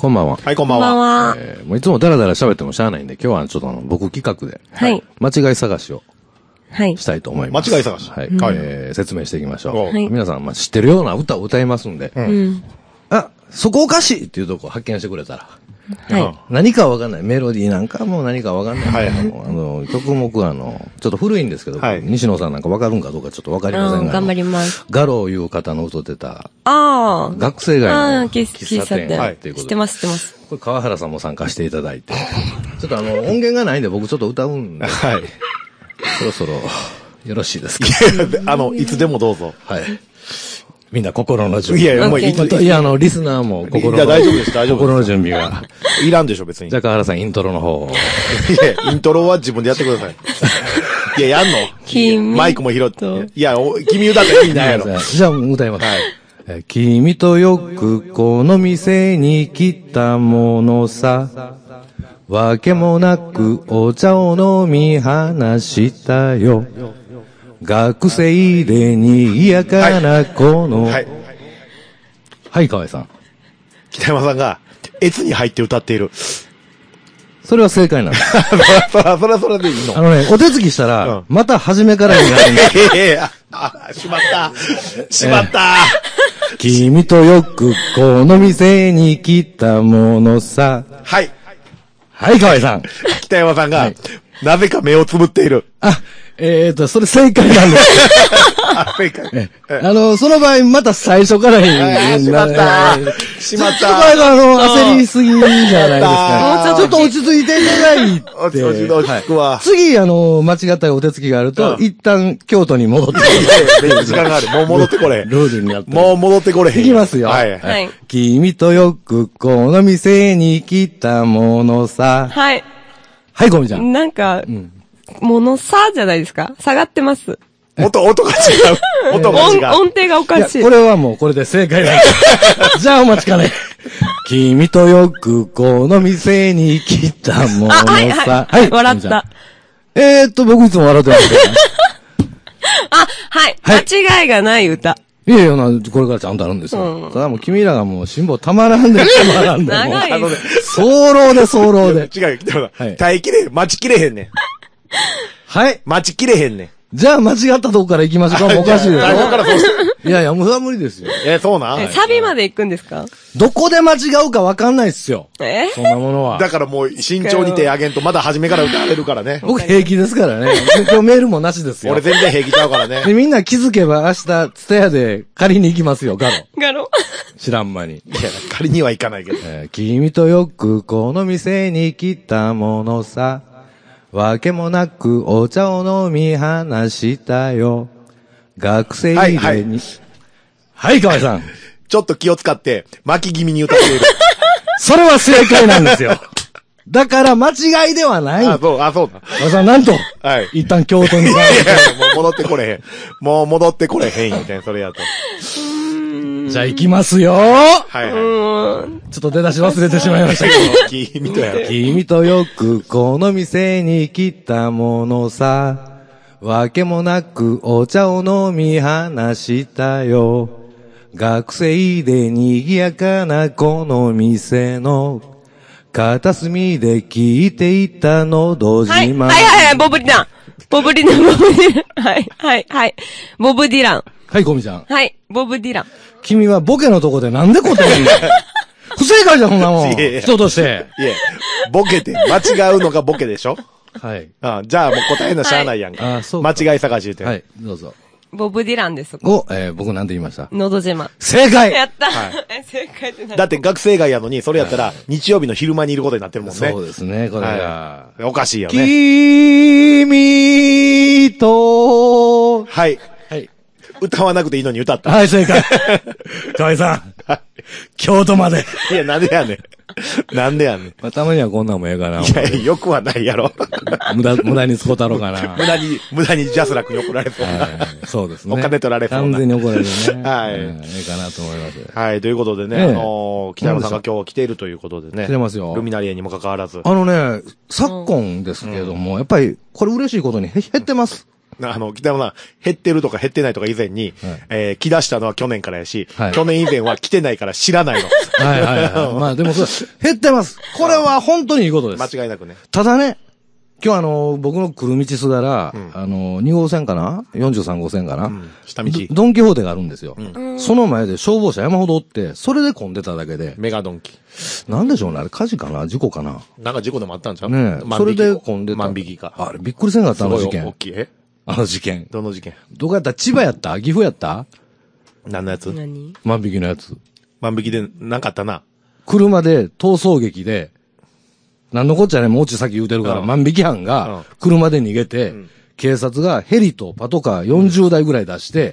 こんばんは。 はい、こんばんは。 こんばんは。 もういつもダラダラ喋ってもしゃあないんで、今日はちょっと僕企画で、 はい。 間違い探しをはい。 したいと思います。 間違い探し。 はい。 はい、 説明していきましょう。 はい皆さん、知ってるような歌を歌いますんで、あ、そこおかしいっていうとこを発見してくれたら、 はい。 何かわかんない。メロディーなんかも何かわかんない。 はい曲目ちょっと古いんですけど、 はい西野さんなんかわかるんかどうかちょっとわかりませんが、 頑張ります。 ガローいう方の歌ってた、 ああ。 学生街の喫喫茶店茶っていうことで、 知ってます、知ってます。 これ川原さんも参加していただいて、ちょっと音源がないんで僕ちょっと歌うんで、 はい。 そろそろよろしいですか。 いつでもどうぞ。 はい。みんな心の準備。 いや、もういい。 いや、リスナーも心の。 いや、大丈夫です、大丈夫です。 心の準備が。 いらんでしょ、別に。 じゃあ川原さんイントロの方を。 いや、イントロは自分でやってください。いや、やんのマイクも拾って。いや、君歌ったら意味ないやろ。 じゃあ歌います。はい。君とよくこの店に来たものさ。わけもなくお茶を飲み話したよ。学生で賑やかなこの。はい。はい、河合さん。 北山さんが、越に入って歌っている。 それは正解なんです。 それでいいのお手つきしたら、また初めからになるんです。 しまった。しまった。 君とよくこの店に来たものさ。 はい。 はい、河合さん。 北山さんが、なぜか目をつぶっている。 それ正解なんです。 正解。 その場合、また最初からしまった。しまった。 ちょっと焦りすぎじゃないですか。ちょっと落ち着いていただいて。 落ち着くわ。 次、間違ったお手つきがあると、一旦京都に戻ってくれ。時間がある。もう戻ってこれへん。 ルールになって。 もう戻ってこれへん。 いきますよ。 はい。 君とよくこの店に来たものさ。 はい。 はい、ゴミちゃん。 なんか、ものさじゃないですか？下がってます。 音が違う。音が違う。 音程がおかしい。 これはもうこれで正解なんです。じゃあお待ちかね。君とよくこの店に来たものさ。 はい。笑った。 僕いつも笑ってますけど。 はい。間違いがない歌。 いやいや、これからちゃんとあるんですよ。ただもう君らがもう辛抱たまらんでたまらんで。 長い。 早漏で。 違う、来てもら耐えきれへん。待ちきれへんねん。 はい。 待ちきれへんねん。 じゃあ間違ったとこから行きましょうか。おかしいですよ。 最初からそういやいや、もう無理ですよ。 そうなんサビまで行くんですか？ どこで間違うかわかんないっすよ。そんなものは。 だからもう慎重に手あげんと、まだ初めから歌われるからね。 僕平気ですからね。今日メールもなしですよ。 俺全然平気ちゃうからね。 で、みんな気づけば明日、ツタヤで借りに行きますよ、ガロ。知らん間に。 いや、借りには行かないけど。 君とよくこの店に来たものさ。わけもなくお茶を飲み話したよ。学生でに。はい、河合さん。 ちょっと気を使って、巻き気味に歌っている。 それは正解なんですよ。だから間違いではない。 そうだ。 河合さん、なんと、一旦京都に。 もう戻ってこれへん。もう戻ってこれへんみたいな、それやと。 じゃあ行きますよ。 はい。 ちょっと出だし忘れてしまいましたけど。君とよくこの店に来たものさ。わけもなくお茶を飲み話したよ。学生で賑やかなこの店の片隅で聞いていたのど自慢。 はい、ボブディラン。はい。ボブディラン。 はい、ゴミちゃん。 はい、ボブディラン。 君はボケのとこでなんで答えんの不正解じゃん、こんなもん。人として。 いや、ボケて、間違うのがボケでしょ？ はい。 じゃあもう答えなしゃあないやんか。間違い探し言うて。 はい、どうぞ。 ボブディランです。 僕なんて言いました？ のど自慢。 正解！ やった。正解ってだって学生街やのに、それやったら日曜日の昼間にいることになってるもんね。 そうですね、これが。 おかしいよね。 君と、 はい。歌わなくていいのに歌った。 はい、正解。河合さん。京都まで。 いや、なんでやねん。 たまにはこんなんもええかな。 いや、よくはないやろ。 無駄に使うたろうかな。 無駄にジャスラックに怒られそうな。 そうですね。 お金取られそうな。 完全に怒られるね。 はい。 ええかなと思います。 はい、ということでね、北山さんが今日来ているということでね。 来てますよ。 ルミナリエにもかかわらず。 昨今ですけれども、やっぱり、これ嬉しいことに減ってます。 北山さん、減ってるとか減ってないとか以前に、来だしたのは去年からやし、去年以前は来てないから知らないの。 はいはいはい。まあでも減ってます。これは本当にいいことです。 間違いなくね。 ただね、今日僕の来る道すだら、2号線かな ?43 号線かな、 下道。 ドンキホーテがあるんですよ。その前で消防車山ほどおって、それで混んでただけで。 メガドンキ。 なんでしょうねあれ火事かな事故かななんか事故でもあったんちゃうねえ。それで混んでた。 万引きか。 あれびっくりせんかったあの事件。 大きい。 事件。 どの事件？ どこやった千葉やった岐阜やった何のやつ？ 何？ 万引きのやつ。 万引きでなんかあったな。 車で逃走劇で、なんのこっちゃね、もうち先言うてるから、万引き犯が車で逃げて、警察がヘリとパトカー40台ぐらい出して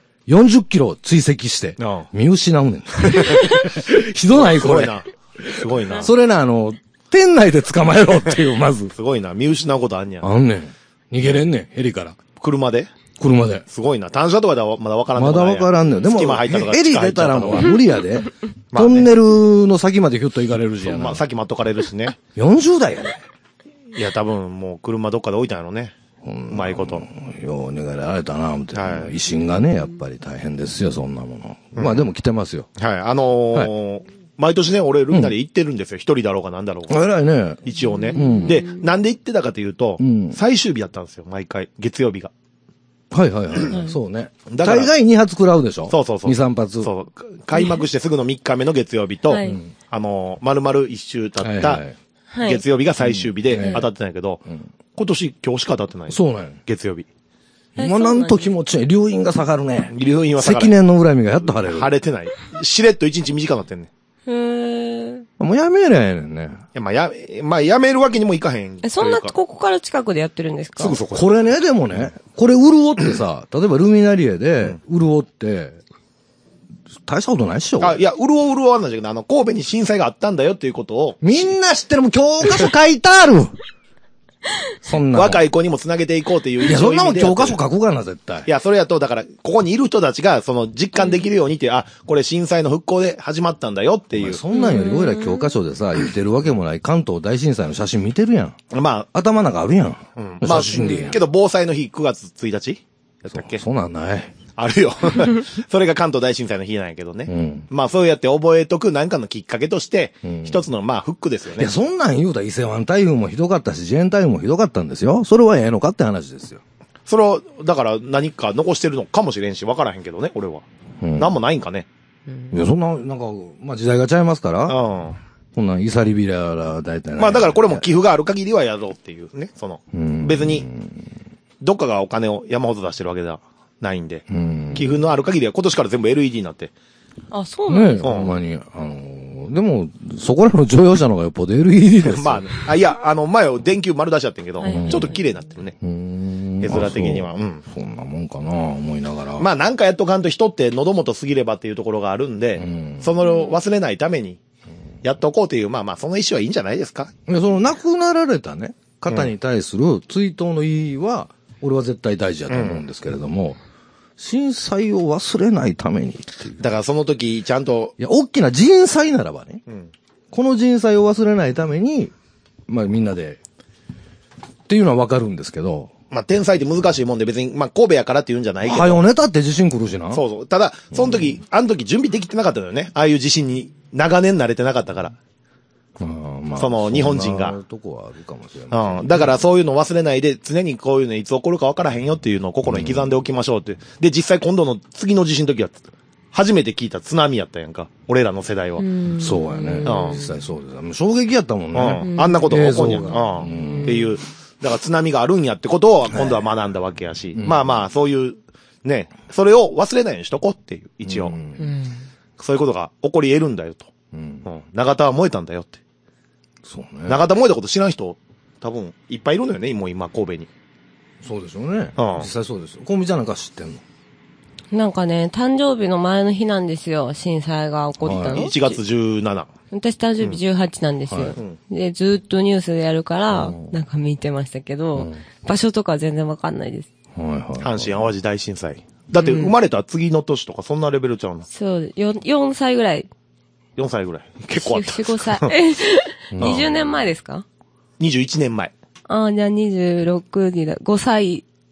、40キロ追跡して、見失うねん。ひどないこれ。 すごいな。 それな、店内で捕まえろっていう、まず。 すごいな。見失うことあんねや。 あんねん。逃げれんねん、ヘリから。 車で。 すごいな。単車とかではまだわからんねん。 まだわからんねん。でも、 ヘリ出たらもう無理やで。トンネルの先までヒュッと行かれるしやな。 まあ、先待っとかれるしね。 40代やで。 いや、多分もう車どっかで置いたんやろね。うまいこと。 よう逃げられたな、思って。維新がね、やっぱり大変ですよ、そんなもの。まあでも来てますよ。 はい。毎年ね、俺、ルミナリ行ってるんですよ。一人だろうがなんだろうが。 偉いね。 一応ね。で、なんで行ってたかというと、最終日だったんですよ、毎回。月曜日が。 はいはいはい。そうね。大概2発食らうでしょ？ そう。2、 3発。 そう。開幕してすぐの3日目の月曜日と、丸々一周経った月曜日が最終日で当たってないけど、今年今日しか当たってない。 そうなんや。 月曜日。 今なんと気持ちいい。留飲が下がるね。 留飲は下がる。 積年の恨みがやっと晴れる。 晴れてない。しれっと1日短くなってんね。 もうやめりゃええねんね。 やめるわけにもいかへん。 そんな、ここから近くでやってるんですか？ すぐそこ。 これね、でもね、これ潤ってさ、例えばルミナリエで、潤って、大したことないっしょ。 いや、潤わないんだけど、神戸に震災があったんだよっていうことを。 みんな知ってるもん、教科書書いてあるそんな。 若い子にもつなげていこうっていう。 いや、そんなもん教科書書くかな、絶対。 いや、それやと、だから、ここにいる人たちが、実感できるようにって、これ震災の復興で始まったんだよっていう。 そんなんより、俺ら教科書でさ、言ってるわけもない関東大震災の写真見てるやん。 まあ。 頭なんかあるやん。 写真で。けど、防災の日9月1日やったっけ？ そうなんない。 あるよ。それが関東大震災の日なんやけどね。まあそうやって覚えとくなんかのきっかけとして、一つのまあフックですよね。 いや、そんなん言うたら伊勢湾台風もひどかったし、自衛台風もひどかったんですよ。それはええのかって話ですよ。 それを、だから何か残してるのかもしれんし、わからへんけどね、俺は。なんもないんかね。 いや、そんな、なんか、まあ時代がちゃいますから。こんなん、イサリビラら大体。 まあだからこれも寄付がある限りはやろうっていうね、別に、どっかがお金を山ほど出してるわけだ。ないんで。寄付のある限りは今年から全部 LED になって。 あ、そうなんですか？ ほんまに。でも、そこらの乗用車の方がよっぽど LED ですよ。 まあ、いや、前を電球丸出しちゃってんけど、ちょっと綺麗になってるね。絵面的には。 そんなもんかな、思いながら。 まあなんかやっとかんと人って喉元過ぎればっていうところがあるんで、その忘れないために、やっとこうという、まあその意思はいいんじゃないですか？ いや、亡くなられたね、方に対する追悼の意義は、俺は絶対大事だと思うんですけれども、震災を忘れないためにっていう。 だからその時、ちゃんと。 いや、大きな人災ならばね。この人災を忘れないために、まあみんなで、っていうのはわかるんですけど。 まあ天災って難しいもんで別に、まあ神戸やからって言うんじゃないけど。 はよネタって地震来るしな。 そう。ただ、その時、あの時準備できてなかったのよね。ああいう地震に長年慣れてなかったから。日本人が。 とこはあるかもしれない。 だからそういうの忘れないで、常にこういうのいつ起こるか分からへんよっていうのを心に刻んでおきましょうって。で、実際今度の次の地震の時は、初めて聞いた津波やったやんか。俺らの世代は。 そうやね。実際そうです。衝撃やったもんね。 あんなことが起こんやん。っていう。だから津波があるんやってことを今度は学んだわけやし。まあまあ、そういう、ね、それを忘れないようにしとこうっていう、一応。そういうことが起こり得るんだよと。長田は燃えたんだよって。 そうね。 長田燃えたこと知らん人、多分、いっぱいいるのよね、もう今、神戸に。 そうでしょうね。実際そうですよ。コンビちゃんなんか知ってんの？ なんかね、誕生日の前の日なんですよ、震災が起こったの。 1月17。 私誕生日18なんですよ。で、ずっとニュースでやるから、なんか見てましたけど、場所とか全然わかんないです。 阪神淡路大震災。だって生まれた次の年とかそんなレベルちゃうの？ そう、4歳ぐらい。 4歳ぐらい。結構あった。 4、5歳。20年前ですか？ 21年前。 じゃあ26にだ。5歳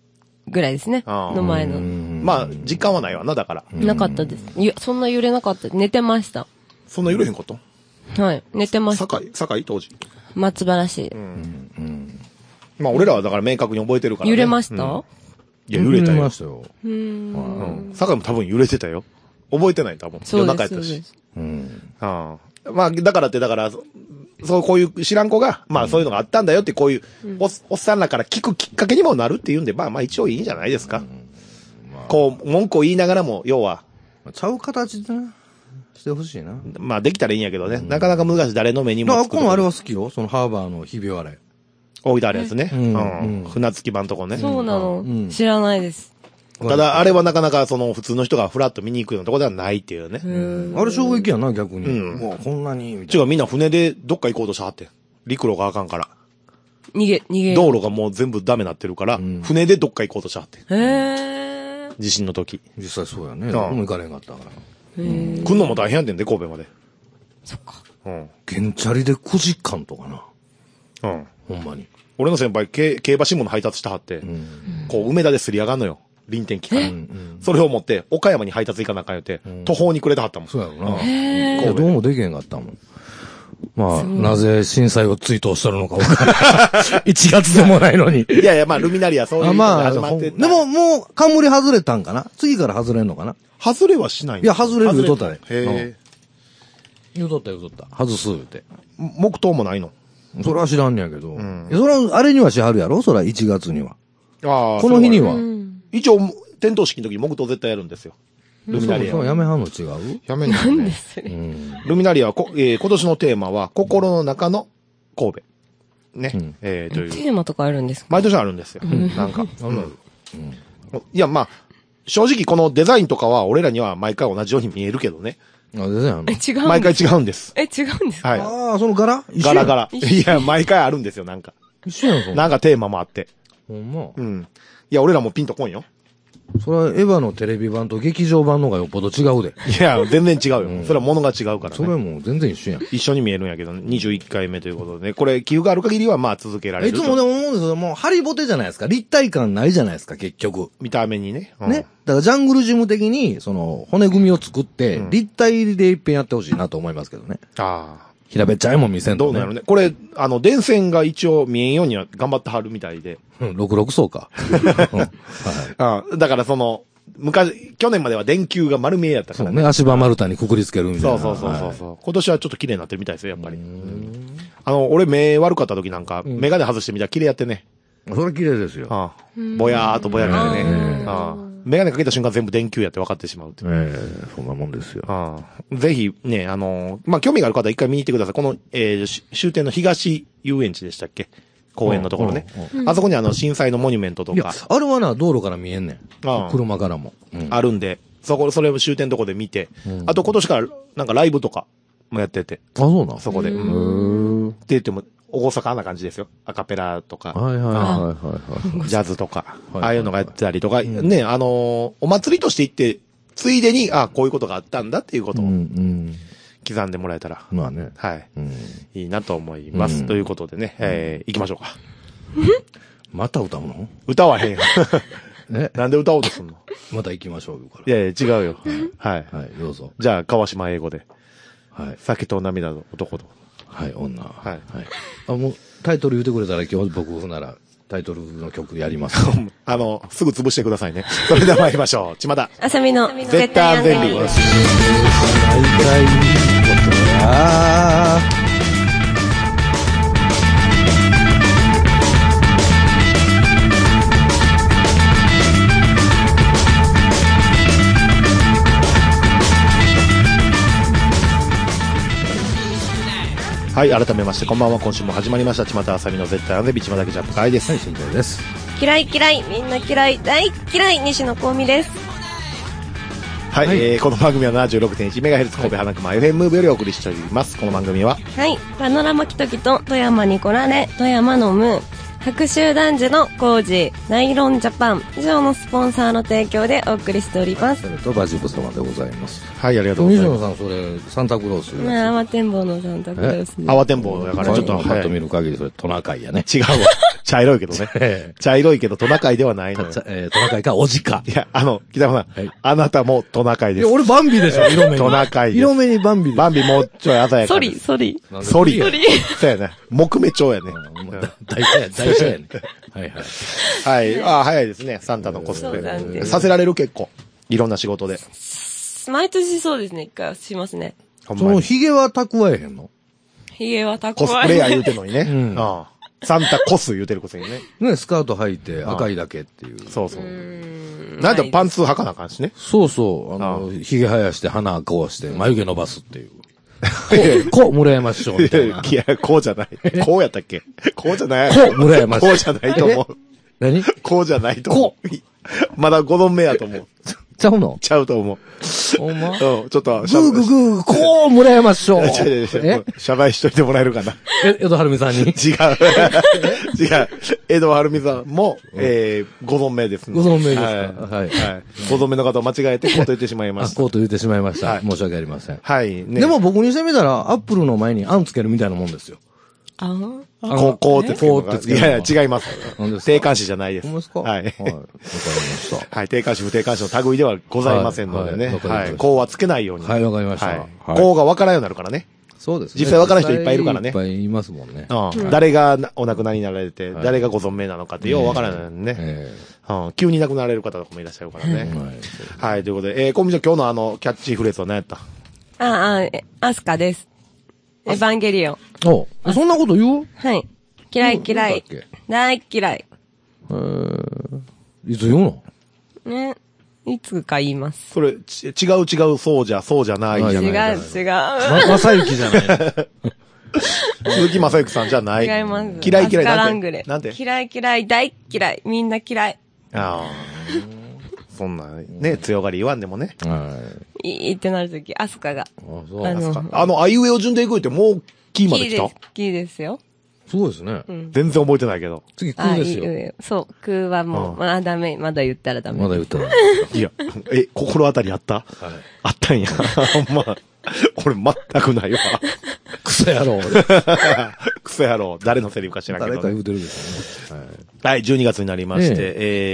ぐらいですね。 あーの前の。 まあ、実感はないわな、だから。 なかったです。いや、そんな揺れなかった。寝てました。 そんな揺れへんことはい。寝てました。 堺当時。 松原市。 まあ、俺らはだから明確に覚えてるから、ね。 揺れました、 いや、揺れたよま。したよ。 堺も多分揺れてたよ。覚えてない、多分。夜そうです。 中やったしそうで。す。 まあ、だからって、こういう知らん子が、まあそういうのがあったんだよって、こういう、おっさんらから聞くきっかけにもなるっていうんで、まあ一応いいんじゃないですか。こう、文句を言いながらも、要は、 ちゃう形でな、してほしいな。 まあできたらいいんやけどね。なかなか難しい、誰の目にもつく。 あっこもあれは好きよ。そのハーバーのひび割れ。 置いてあるやつね。船着き場のとこね。 そうなの。知らないです。 ただ、あれはなかなか普通の人がフラッと見に行くようなところではないっていうね。 あれ衝撃やな、逆に。もうこんなに、みたい違う、みんな船でどっか行こうとしはってん。陸路があかんから。 逃げ。 道路がもう全部ダメなってるから、船でどっか行こうとしはってん。 へー。 地震の時。 な。実際そうやね。もう行かれへんかったから。 来んのも大変やってんで、神戸まで。 そっか。 ゲンチャリで9時間とかな。 うん。 ほんまに。 俺の先輩、競馬新聞の配達してはって、こう、梅田ですり上がんのよ。臨転機から。それを持って、岡山に配達行かなあかんよって、途方にくれてはったもん。 そうやろな。いや、どうもできへんかったもん。まあ、なぜ震災を追悼しとるのか分からない。1月でもないのに。 いやいや、まあ、ルミナリアそういうのまあ、 が始まってでも、もう、冠外れたんかな次から外れんのかな外れはしないいや、外れる言うとったで。 へ言うとった言うとった。外す言うて。 黙祷もないのそれは知らんねやけど。いやそれは、あれにはしはるやろそれは1月には。 ああ。 この日には。 一応、点灯式の時に黙祷絶対やるんですよ。ルミナリアは。 そうやめはんの違うやめんのね。ルミナリアは今年のテーマは、心の中の神戸。ね。という。 テーマとかあるんですか？ 毎年あるんですよ。なんか。いや、まあ、正直このデザインとかは俺らには毎回同じように見えるけどね。 あ、全然あんの違う。 毎回違うんです。 違うんですか？ はい。 ああ、その柄ガラガラ。いや、毎回あるんですよ、なんか。 一緒やん、そんな。 なんかテーマもあって。 ほんま。 うん。いや、俺らもピンとこんよ。 それはエヴァのテレビ版と劇場版の方がよっぽど違うで。 いや、全然違うよ。それは物が違うからそれね。 も全然一緒やん。 一緒に見えるんやけど、21回目ということでね。これ、寄付がある限りはまあ続けられると。 いつもね、思うんですけど、もうハリボテじゃないですか。立体感ないじゃないですか、結局。 見た目にね。うんね。だからジャングルジム的に、骨組みを作って、立体で一遍やってほしいなと思いますけどね。 ああ。 平べっちゃいもん見せんとね。 どうなるね。これ、電線が一応見えんようには頑張ってはるみたいで。 うん、66層か。はい。 だから去年までは電球が丸見えやったからね。 そうね、足場丸太にくくりつけるみたいな。 そう。今年はちょっと綺麗になってるみたいですよ、やっぱり。俺目悪かった時なんか、メガネ外してみたら綺麗やってね。 それ綺麗ですよ。 ぼやーっとぼやけてね。メガネかけた瞬間全部電球やって分かってしまうっていう。 そんなもんですよ。 ぜひね、まあ、興味がある方は一回見に行ってください。この、終点の東遊園地でしたっけ公園のところね。あそこに震災のモニュメントといやか、 あれはな、道路から見えんねん。車からも。 あるんで、それを終点のとこで見て、あと今年からなんかライブとかもやってて、 あ、そうなんそこで。って言っても、大阪な感じですよ。アカペラとか、 はい。 ジャズとか、ああいうのがやってたりとか、ね、お祭りとして行って、ついでに、こういうことがあったんだっていうことを刻んでもらえたら、 まあね。 はい。いいなと思います。ということでね、行きましょうか。 また歌うの歌わへんよ。なんで歌おうとすんの？ また行きましょうよ、から。 いやいや、違うよ。はい。 はい、どうぞ。 じゃあ、川島英語で。 はい。 酒と涙の男と。 はい、女。 はい。 もう、タイトル言ってくれたら今日僕なら、タイトルの曲やります。 すぐ潰してくださいね。それでは参りましょう。ちまだ。 あさみの絶対安全日。 大体、ことやはい、改めまして、こんばんは。今週も始まりました。ちまたあさみの絶対安全日、ちまだけジャンプ会です。 はい、新庄です。 嫌い、みんな嫌い、大嫌い、西野幸美です。 はい、この番組は 76.1MHz 神戸花熊 FM ムーブよりお送りしております。この番組は、 はい、パノラマキトキと富山に来られ、富山のムー、 白州男児の工事、ナイロンジャパン、以上のスポンサーの提供でお送りしております。 それとバジブ様でございます。 はい、ありがとうございます。 西野さん、それ、サンタクロース。 慌てんぼうのサンタクロース。 慌てんぼうやからちょっと、 パッと見る限り、それトナカイやね。 違うわ。茶色いけどね。茶色いけどトナカイではないのよ。 トナカイか、おじか。 いや、北山さん、あなたもトナカイです。 いや、俺バンビでしょ、色目に。 トナカイです。 色目にバンビで。 バンビもうちょい鮮やか。 ソリ。 ソリ。そうやね。木目調やね。 大事やね。はいはい。 はい。あ、早いですね。サンタのコスプレ。させられる結構。いろんな仕事で。 毎年そうですね、一回しますね。 その髭は蓄えへんの？ 髭は蓄え。 コスプレや言うてんのにね。サンタコス言うてるくせにね。 ね、スカート履いて赤いだけっていう。 そうそう。なんでパンツ履かなあかんしね。 そうそう。髭生やして鼻こうして眉毛伸ばすっていう。こう、村山師匠みたいな。 いや、こうじゃない。こうやったっけ？こうじゃない。 こう、村山師匠。 こうじゃないと思う。 何？ こうじゃないと思う。まだ5度目やと思う。 ちゃうの？ ちゃうと思う。 ほんま？ うん、ちょっと。グーグーグー、こう、村山師匠。 謝罪しといてもらえるかな。 江戸晴美さんに？違う。 違う。江戸晴美さんも、5度目ですね。 5度目ですか。 はい。5度目の方を間違えてコート言ってしまいました。 コート言ってしまいました。申し訳ありません。 はい。 でも僕にしてみたら、アップルの前にあんつけるみたいなもんですよ。 こうってつけるのが。いやいや、違います。定冠詞じゃないです。 ほんまですか？ はい。わかりました。 はい。定冠詞、不定冠詞の類ではございませんのでね。はい。こうはつけないように。 はい、わかりました。 こうがわからんようになるからね。 そうです。 実際わからん人いっぱいいるからね。 いっぱいいますもんね。 誰がお亡くなりになられて、誰がご存命なのかってようわからないね。急に亡くなられる方とかもいらっしゃるからね。はい。ということで、コンビニ今日のキャッチフレーズは何やった？ アスカです。エヴァンゲリオン。 そんなこと言う？ はい。嫌い。大嫌い。 いつ言うの？ ね。いつか言います。 それ、違う、そうじゃないじゃない。 違う。 正幸じゃない。 鈴木正幸さんじゃない。 違います。 嫌い。 なんて嫌い、大嫌い。みんな嫌い。 そんな、ね、強がり言わんでもね。 いいってなるとき、アスカが。 あいうえお順で行くってもう、キーまで来た？ キーですよ。 そうですね。 全然覚えてないけど。 次、クーですよ。 そう、クーはもう、ダメ。まだ言ったらダメ。 まだ言ったら。 いや、心当たりあった？あったんや。ほんま。俺全くないわ。 クソ野郎。 クソ野郎。誰のセリフか知らんけど。 誰か言うてるですよね。 はい、12月になりまして、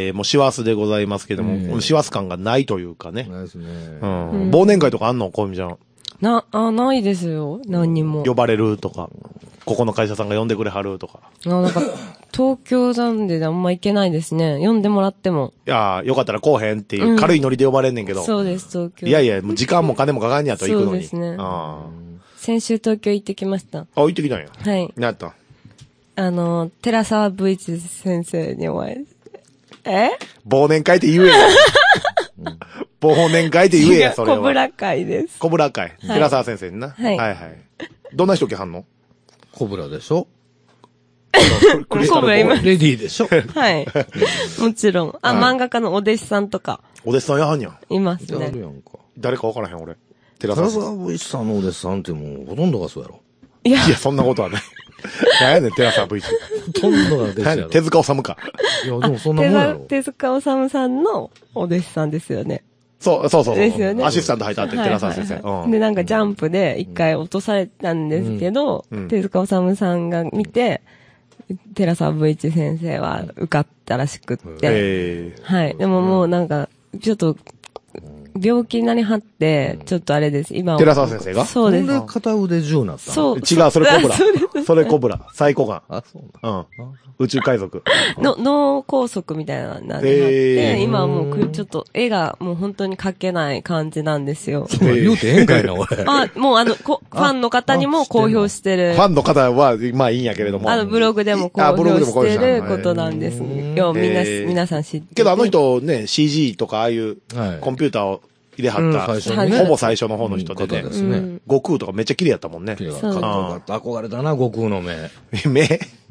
もう師走でございますけども、師走感がないというかね。 ないですね。 忘年会とかあんの？こうみちゃん。 ないですよ。何にも。 呼ばれるとか、ここの会社さんが呼んでくれはるとか。 なんか、東京なんであんま行けないですね。呼んでもらっても。 いやよかったら来おへんっていう軽いノリで呼ばれんねんけど。 そうです、東京。 いや、もう時間も金もかかんねやと行くのに。 そうですね。先週東京行ってきました。 行ってきたんや。 はい。 何やったん？寺沢武一先生にお会い。 忘年会って言えよ。忘年会って言えや、それは。 小倉会です。 小倉会。寺沢先生にな。はい。どんな人来はんの？ 小倉でしょ？ クリスタルボール。 レディーでしょ？ はい。もちろん。漫画家のお弟子さんとか。 お弟子さんやはんやん。 いますね。 誰かわからへん、俺。 寺沢武一さんのお弟子さんってもうほとんどがそうやろ。 いや、そんなことはない。何やねん、寺沢武一。 ほとんどが弟子やろ。 手塚治虫か。 いや、でもそんなもんやろ。 手塚治虫さんのお弟子さんですよね。 そう。 ですよね。 アシスタント入ったって、寺沢先生。 で、なんかジャンプで一回落とされたんですけど、手塚治虫さんが見て、寺沢武一先生は受かったらしくって。はい。でももうなんか、ちょっと、病気になりはって、ちょっとあれです。今は。 寺沢先生がそうです。 なんで片腕10なったそう。 違う、それコブラ。それコブラ。サイコガン。 あ、そうな。 宇宙海賊。 脳梗塞みたいなのになって、今はもうちょっと絵がもう本当に描けない感じなんですよ。 言うてええんかいな、俺。 もうファンの方にも公表してる。 ファンの方は、まあいいんやけれども。 ブログでも公表してることなんですよ。皆さん知ってる。 けどあの人ね、CG とかああいうコンピューターを入れはった、ほぼ最初の方の人でね。悟空とかめっちゃ綺麗やったもんね。 憧れたな、悟空の目。 目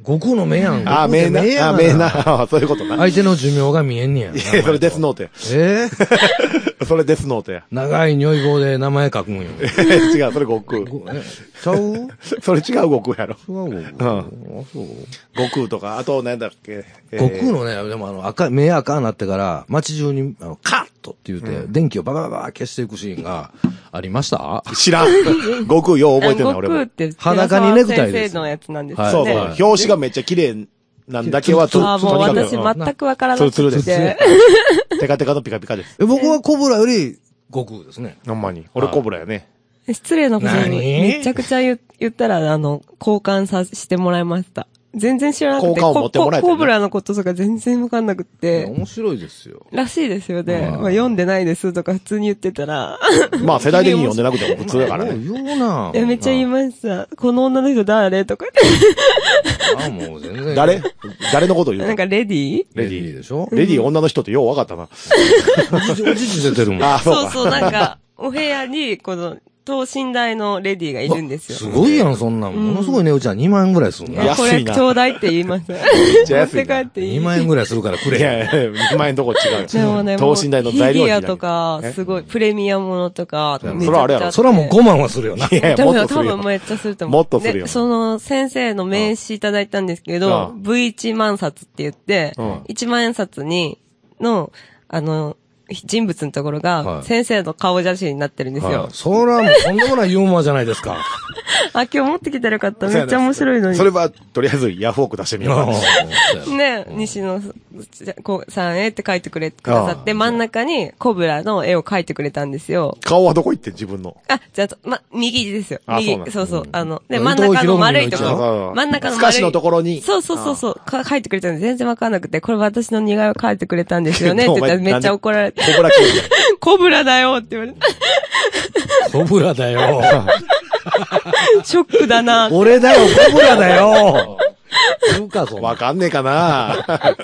悟空の目やん。 あ、目な。あ、目な。そういうことな。 相手の寿命が見えんねや。 いや、それデスノートや。それデスノートや。 長い如意棒で名前書くんよ。 違う、それ悟空。 ちゃうそれ違う悟空やろ。 違う悟空。 悟空とか、あと何だっけ。 悟空のね、でも目赤になってから、街中に、カットって言って、電気をババババ消していくシーンがありました？ 知らん。悟空よう覚えてるな、俺も。 悟空って、 裸にネクタイです。 先生のやつなんですよね。 そうそう。表紙がめっちゃ綺麗なんだけは、 もう私全くわからなくて。 テカテカのピカピカです。 僕はコブラより悟空ですね。 ほんまに。俺コブラやね。 失礼なことに、めちゃくちゃ言ったら、交換してもらいました。全然知らなくて。 交換を持ってもらえた。 コブラのこととか全然わかんなくて。 面白いですよ。 らしいですよね。まあ読んでないですとか普通に言ってたら。 まあ世代的に読んでなくても普通だからね。 言うな。 いや、めっちゃ言いました。この女の人誰とか言って。もう全然。 誰のこと言うの？ なんかレディでしょ？ レディ女の人ってようわかったな。 おじ出てるもん。 あ、 そうそう、なんか、お部屋に、等身大のレディーがいるんですよ。 すごいやん、そんなん。ものすごい値打ちは2万円ぐらいするんだ。 安いな。 これちょうだいって言います。 めっちゃ安いな。 2万円ぐらいするからくれ。 いや2万円どこ違う。 でもね、 等身大の材料費。 フィギュアとか、すごい、プレミアムものとか、 それはあれやろ。 それはもう5万はするよな。 いや、もっとするよ。 多分めっちゃすると思う。 もっとするよ。 で、その先生の名刺いただいたんですけど、V1 万冊って言って、1万円札の、人物のところが、先生の顔写真になってるんですよ。 それはもうとんでもないユーモアじゃないですか。 あ、今日持ってきたらよかった。めっちゃ面白いのに。 それは、とりあえずヤフオク出してみよう。 ね、西野さんへって書いてくださって、真ん中にコブラの絵を描いてくれたんですよ。 顔はどこ行って自分の。 あ、じゃあ、右ですよ。右。そうそう。で、 真ん中の丸いところ。真ん中の丸い。 透かしのところに。 そう。書いてくれたんで全然わかんなくて、これ私の似顔絵を描いてくれたんですよねって言ったらめっちゃ怒られて。 コブラ系コブラだよって言われて。 コブラだよ。 ショックだな。 俺だよ、コブラだよ。言うか、 わかんねえかな。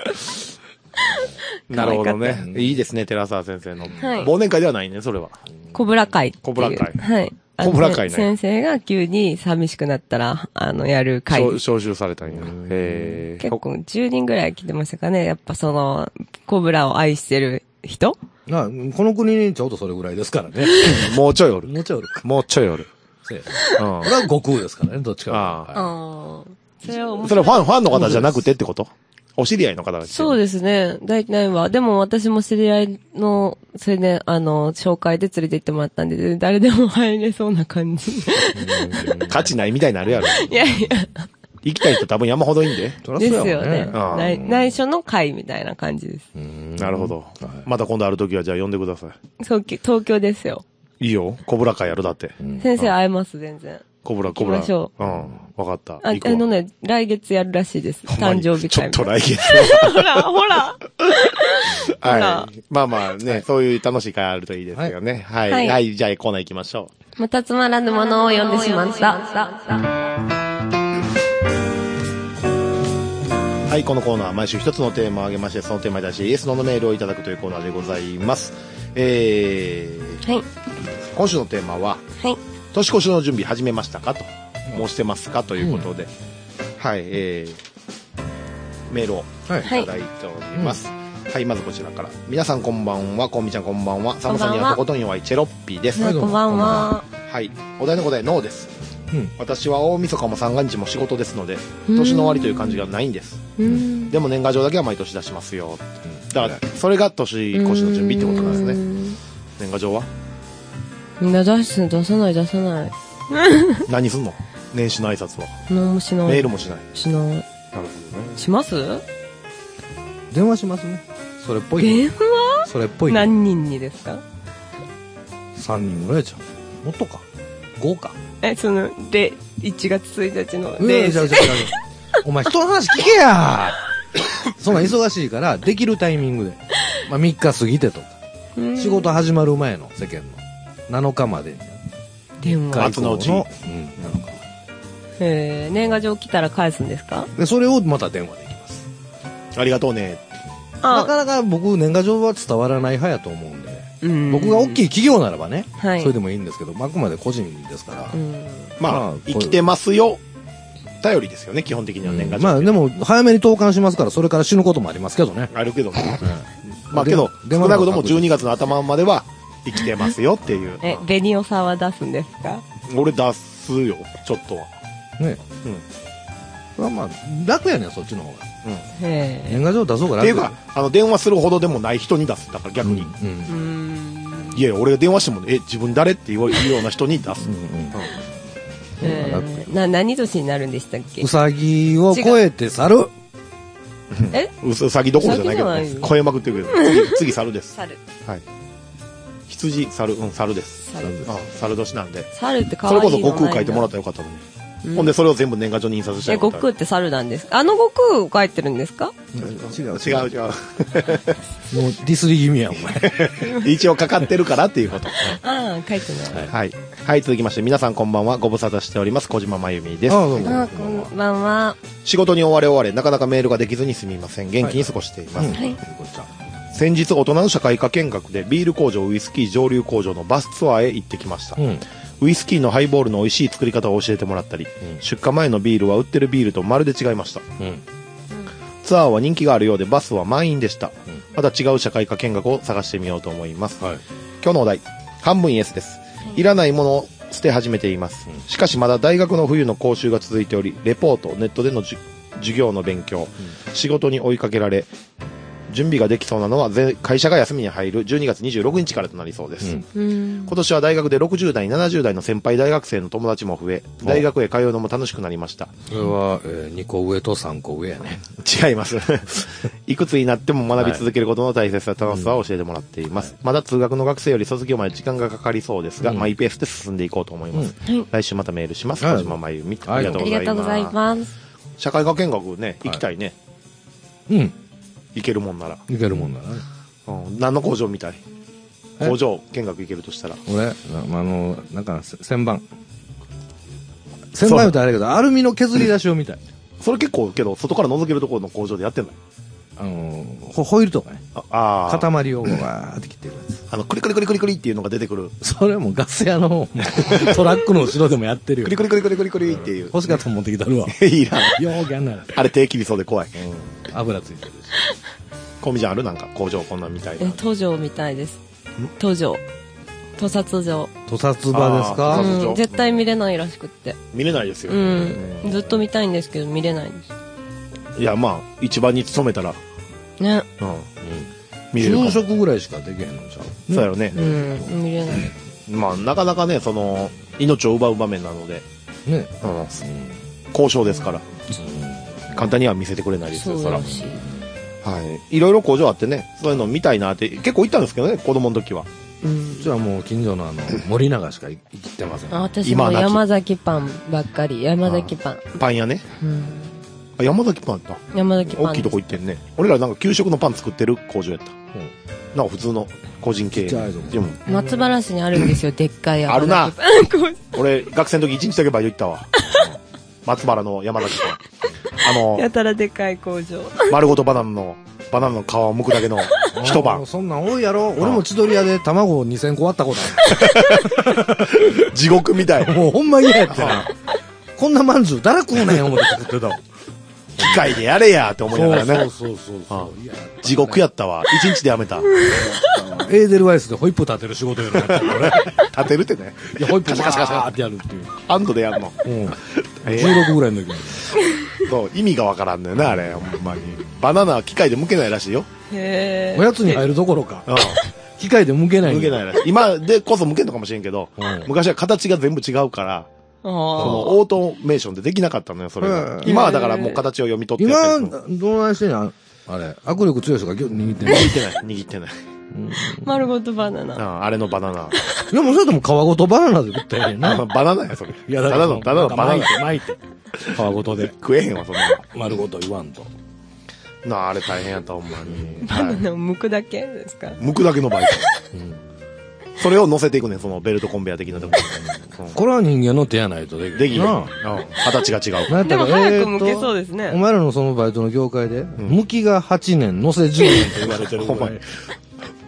なるほどね。いいですね、寺澤先生の。忘年会ではないね、それは。 コブラ会。 コブラ会。 はい。 コブラ会ね。 先生が急に寂しくなったら、やる会。 招集されたんや。 結構10人ぐらい来てましたかね。やっぱコブラを愛してる人？ この国にちょうどそれぐらいですからね。 もうちょいおる。 もうちょいおる。 もうちょいおる。 これは悟空ですからね、どっちか。 それはファンの方じゃなくてってこと？お知り合いの方がそうですね。大体は。でも私も知り合いの、それで、紹介で連れて行ってもらったんで、誰でも入れそうな感じ。 価値ないみたいになるやろ。 いやいや。 行きたい人多分山ほどいいんで。 ですよね。内緒の会みたいな感じです。 なるほど。また今度ある時はじゃあ呼んでください。 東京ですよ。 いいよ。コブラ会やるだって。 先生会えます、全然。 コブラ。 行きましょう。わかった。 来月やるらしいです。誕生日会。 ちょっと来月。 ほら。 はい。まあまあね、そういう楽しい会あるといいですよね。はい。はい。じゃあコーナー行きましょう。またつまらぬものを読んでしまった。 はい、このコーナーは毎週一つのテーマを挙げまして、そのテーマに対してイエスノーのメールをいただくというコーナーでございます。はい。今週のテーマは、はい。年越しの準備始めましたかと、もうしてますかということで、はい、メールをいただいております。はい、まずこちらから。皆さんこんばんは、こんみちゃんこんばんは。寒さにはとことん弱いチェロッピーです。 こんばんは。 はい、お題の答え、ノーです。私は大晦日も三が日も仕事ですので、年の終わりという感じがないんです。でも年賀状だけは毎年出しますよ。だから、それが年越しの準備ってことなんですね。年賀状はみんな出さない。 何すんの？年始の挨拶は。 何もしない。 メールもしない。 しない。なるほどね。 します？ 電話しますね。それっぽい。 電話？ それっぽい。 何人にですか ？3人ぐらいじゃん。もっとか。5か。 1月1日の 0時。お前人の話聞けやそんな忙しいから、できるタイミングで。まあ3日過ぎてとか。仕事始まる前の世間の。7日まで。 電話。 松のうち。7日。 年賀状来たら返すんですか？ で、それをまた電話できます。 ありがとうね。 なかなか僕、年賀状は伝わらない派やと思うんで。僕が大きい企業ならばね、それでもいいんですけど、あくまで個人ですから。 まあ、生きてますよ頼りですよね、基本的には年賀状。 まあでも、早めに投函しますから、それから死ぬこともありますけどね。 あるけどね。まあけど、少なくとも12月の頭までは生きてますよっていう。 紅尾さんは出すんですか？ 俺出すよ、ちょっとは。ね。 うん。まあ、楽やねん、そっちの方が。 うん。 年賀状出そうかな。っていうか、電話するほどでもない人に出す。だから逆に。いや、俺が電話しても、自分誰って言うような人に出す。 何年になるんでしたっけ？ うさぎを超えて猿。 うさぎどころじゃないけどね。超えまくってるけど。次猿です。 猿。 はい。羊、猿、猿です。猿年なんで。 猿って可愛い。 それこそ悟空書いてもらったらよかったのに。ほんでそれを全部年賀状に印刷して悟空って猿なんですか？悟空書いてるんですか？ 違う。もうディスり気味や、お前。 一応かかってるからっていうこと。 ああ、書いてない。 はい。はい、続きまして、皆さんこんばんは。ご無沙汰しております。小島真由美です。 こんばんは。 仕事に追われ、なかなかメールができずにすみません。元気に過ごしています。先日、大人の社会科見学でビール工場、ウイスキー蒸留工場のバスツアーへ行ってきました。ウイスキーのハイボールの美味しい作り方を教えてもらったり、出荷前のビールは売ってるビールとまるで違いました。ツアーは人気があるようでバスは満員でした。また違う社会科見学を探してみようと思います。今日のお題、半分イエスです。いらないものを捨て始めています。しかしまだ大学の冬の講習が続いており、レポート、ネットでの授業の勉強、仕事に追いかけられ、準備ができそうなのは会社が休みに入る12月26日からとなりそうです。今年は大学で60代、70代の先輩大学生の友達も増え、大学へ通うのも楽しくなりました。 これは、2個上と3個上やね。 違います。いくつになっても学び続けることの大切さ、楽しさを教えてもらっています。まだ通学の学生より卒業まで時間がかかりそうですが、マイペースで進んでいこうと思います。来週またメールします。小島真由美。 ありがとうございます。 社会科見学ね、行きたいね。行けるもんなら。 行けるもんならね。 何の工場みたい？工場見学行けるとしたら。 俺、なんか、旋盤ってあれだけど、アルミの削り出しを見たい。 それ結構、けど、外から覗けるところの工場でやってんの？ ホイールとかね。塊をわーって切ってるやつ。クリクリクリクリクリっていうのが出てくる。 それもガス屋のトラックの後ろでもやってるよ。 クリクリクリクリクリクリっていう。 欲しかったら持ってきたるわ。 いらん。 よーきゃんなら。 あれ手切りそうで怖い。 油ついてるし。 コミちゃんある？なんか工場こんなんみたいな。 都城みたいです。都城。屠殺場。 屠殺場ですか？ 絶対見れないらしくって。 見れないですよ。 ずっと見たいんですけど見れないんです。 いや、まあ、一番に勤めたら。 ね。 見れるか。昼食ぐらいしかできへんのちゃう？ そうやろね。 見れない。 まあ、なかなかね、命を奪う場面なので。 ね。 交渉ですから。簡単には見せてくれないですよ、そら。はい。いろいろ工場あってね、そういうの見たいなって、結構行ったんですけどね、子供の時は。 じゃあもう近所の森永しか行ってません。 私も山崎パンばっかり。山崎パン。 パン屋ね。山崎パンだ。 山崎パン。 大きいとこ行ってんね。俺らなんか給食のパン作ってる工場やった。なんか普通の個人経営。 松原市にあるんですよ、でっかい山崎パン。あるな。俺、学生の時1日だけバイト行ったわ。松原の山崎パン。 やたらでかい工場。 丸ごとバナナの皮を剥くだけの一晩。 そんなん多いやろ。俺も千鳥屋で卵2000個割ったことある。地獄みたい。 もうほんま嫌やってな。こんなまんじゅう誰食うねん思って作ってたわ。 機械でやれやって思いながらね。 そう。 地獄やったわ。1日でやめた。 エーデルワイスでホイップ立てる仕事やるやつ。立てるってね。 いや、ホイップカシャカシャカシャってやるっていう。 ハンドでやるの。 16ぐらいの時に。 そう、意味がわからんのよな、あれ、ほんまに。バナナは機械で剥けないらしいよ。 へおやつに入るどころか。機械で剥けない。 剥けないらしい。今でこそ剥けんのかもしれんけど、昔は形が全部違うから、オートメーションでできなかったのよ、それが。今はだからもう形を読み取ってやってる。 今、どうなんしてんのあれ、握力強い人が握ってない。 握ってない。 丸ごとバナナ。 あれのバナナ。 でもそれとも皮ごとバナナで食ったやんな。 バナナや、それ。 いや、ただのバナナ。巻いて。皮ごとで。 食えへんわ、そんな。 丸ごと言わんと。 あれ大変やった、ほんまに。 バナナを剥くだけですか？ 剥くだけのバイト。それを乗せていくね、そのベルトコンベヤ的なところ。 これは人間の手やないとできるな。 形が違う。 でも早く剥けそうですね。 お前らのそのバイトの業界で、剥きが8年、乗せ10年と言われてるぐらい。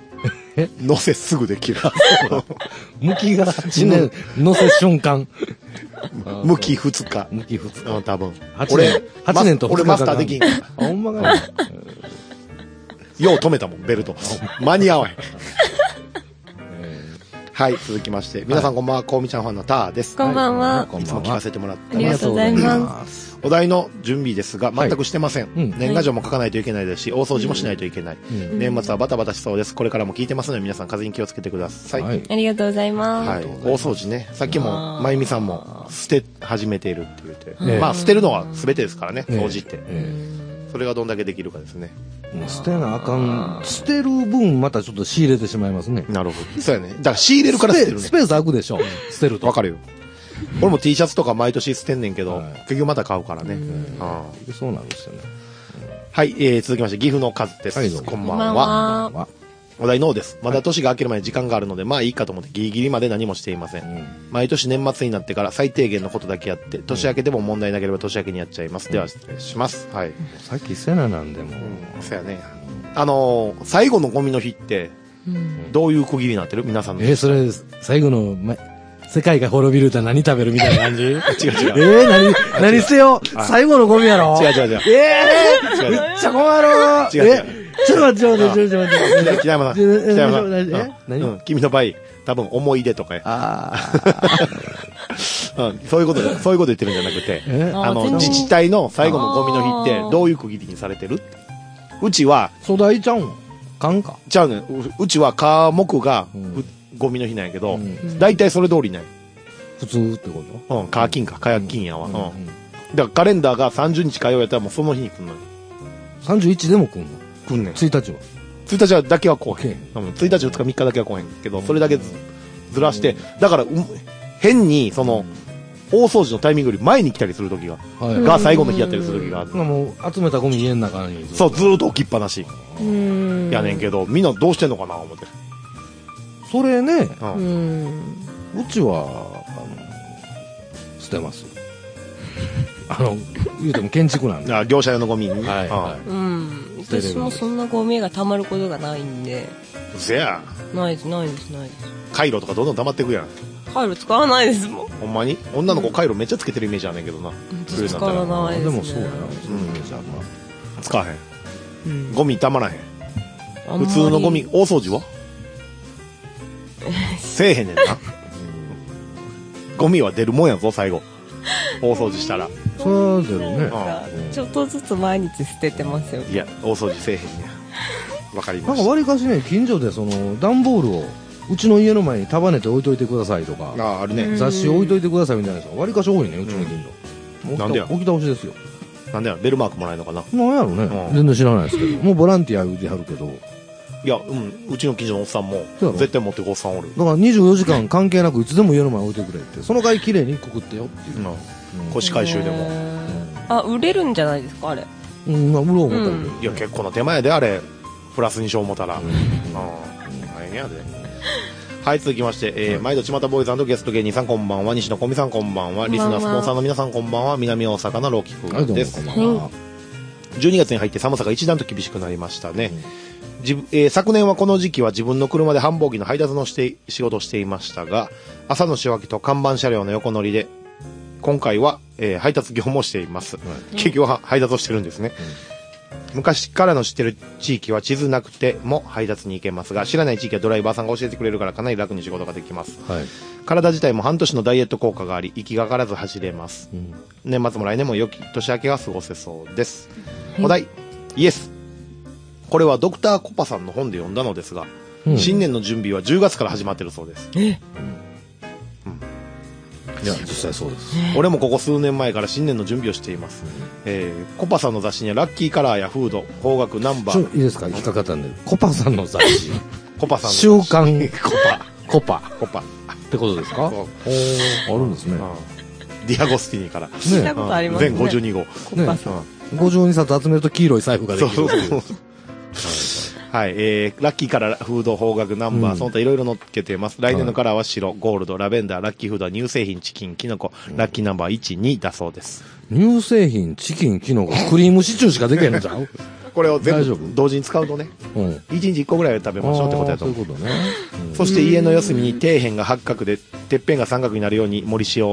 乗せすぐできる。 剥きが8年、乗せ瞬間。 向き2日。 向き2日。 多分。 8年と2日。 俺マスターできんから。 ほんまかよう止めたもん、ベルト。間に合わへん。はい、続きまして。皆さんこんばんは、こうみちゃんファンのターです。 こんばんは。 いつも聞かせてもらってます。 ありがとうございます。 お題の準備ですが、全くしてません。年賀状も書かないといけないですし、大掃除もしないといけない。年末はバタバタしそうです。これからも聞いてますので、皆さん風邪に気をつけてください。 ありがとうございます。 はい。大掃除ね。さっきも、まゆみさんも捨て始めているって言って。まあ、捨てるのは全てですからね、掃除って。それがどんだけできるかですね。 捨てなあかん。捨てる分またちょっと仕入れてしまいますね。 なるほど。そうやね。だから仕入れるから捨てるね。 スペース空くでしょ。捨てると。 わかるよ。俺も T シャツとか毎年捨てんねんけど、結局また買うからね。 そうなんですよね。 はい、続きまして、岐阜のカズです。こんばんは。お題ノーです。まだ年が明けるまで時間があるので、まあいいかと思ってギリギリまで何もしていません。毎年年末になってから最低限のことだけやって、年明けでも問題なければ年明けにやっちゃいます。では失礼します。はい。 さっきセナなんでも。 そうやね。最後のゴミの日って、どういう区切りになってる皆さんの。 それ、最後の、世界が滅びると何食べるみたいな感じ違う違う。何せよ最後のゴミやろ違う。めっちゃ困る違う。 ちょっと待って。 北山さん。何君の場合、多分思い出とかそういうこと言ってるんじゃなくて、自治体の最後のゴミの日ってどういう区切りにされてる？うちは、 粗大ちゃうん缶か。 ちゃうねん。うちは科目がゴミの日なんやけど、大体それ通りない。 普通ってこと？火薬金やわ。だからカレンダーが30日火曜やったらもうその日に来んのよ。 31でも来んの？ 来んねん。 1日は 1日はだけは来へん。1日、2日、3日だけは来へんけど、それだけずらして、だから、変に、大掃除のタイミングより前に来たりする時が最後の日やったりする時があって。 もう、集めたゴミ家の中に。 そう、ずーっと置きっぱなし。やねんけど、みんなどうしてんのかな、思って。 それね、うちは、捨てます。言うても建築なんで。 業者用のゴミに。 私もそんなゴミが溜まることがないんで。 うせや。 ないです。 カイロとかどんどん溜まってくやん。 カイロ使わないですもん。 ほんまに女の子カイロめっちゃつけてるイメージあんねんけどな。 使わないですね。 でもそうやな。 使わへん。ゴミ溜まらへん。普通のゴミ、大掃除はせえへんねんな。ゴミは出るもんやぞ、最後。大掃除したら。 そう出るね。 ちょっとずつ毎日捨ててますよ。 いや、大掃除せえへんねや。わかりました。 なんかわりかしね、近所で段ボールを、うちの家の前に束ねて置いといてくださいとか、 あるね。 雑誌置いといてくださいみたいなやつがわりかし多いね、うちの近所。 なんでや置き倒しですよ。 なんでやベルマークもらえるのかな。 なんやろね。全然知らないですけど。もうボランティア言うてはるけど。 いや、うちの近所のおっさんも、絶対持ってくおっさんおる。 だから24時間関係なくいつでも家の前に置いてくれって。その代わり綺麗にくくってよっていう。 腰回収でも。 売れるんじゃないですか、あれ。 売ろう思ったら。 いや、結構な手前であれ、プラスにしよう思ったら。大変やで。はい、続きまして、毎度ちまたボーイズ&ゲスト芸人さんこんばんは、西野小美さんこんばんは、リスナースポンサーの皆さんこんばんは、南大阪のローキフです。12月に入って寒さが一段と厳しくなりましたね。昨年はこの時期は自分の車で繁忙期の配達の仕事をしていましたが、朝の仕分けと看板車両の横乗りで、今回は、配達業務をしています。結局は配達をしてるんですね。昔からの知ってる地域は地図なくても配達に行けますが、知らない地域はドライバーさんが教えてくれるからかなり楽に仕事ができます。体自体も半年のダイエット効果があり、息がかからず走れます。年末も来年も良き年明けが過ごせそうです。お題、イエス。これはドクターコパさんの本で読んだのですが、新年の準備は10月から始まってるそうです。 いや、実際そうです。 俺もここ数年前から新年の準備をしています。コパさんの雑誌にはラッキーカラーやフード、方角、ナンバー。 いいですか、引っかかったんで。コパさんの雑誌。 コパさんの週刊コパ。ってことですか？あるんですね。 ディアゴスティニから。 聞いたことありますね。 全52号。 コパさん。 52冊集めると黄色い財布ができる。 はい、ラッキーカラー、フード、方角、ナンバー、その他いろいろ載っけてます。来年のカラーは白、ゴールド、ラベンダー、ラッキーフードは乳製品、チキン、キノコ、ラッキーナンバー1、2だそうです。 乳製品、チキン、キノコ、クリームシチューしかできへんのちゃう？ これを全部同時に使うとね、1日1個ぐらいは食べましょうってことやと思う。 そういうことね。 そして家の四隅に底辺が八角で、てっぺんが三角になるように盛り塩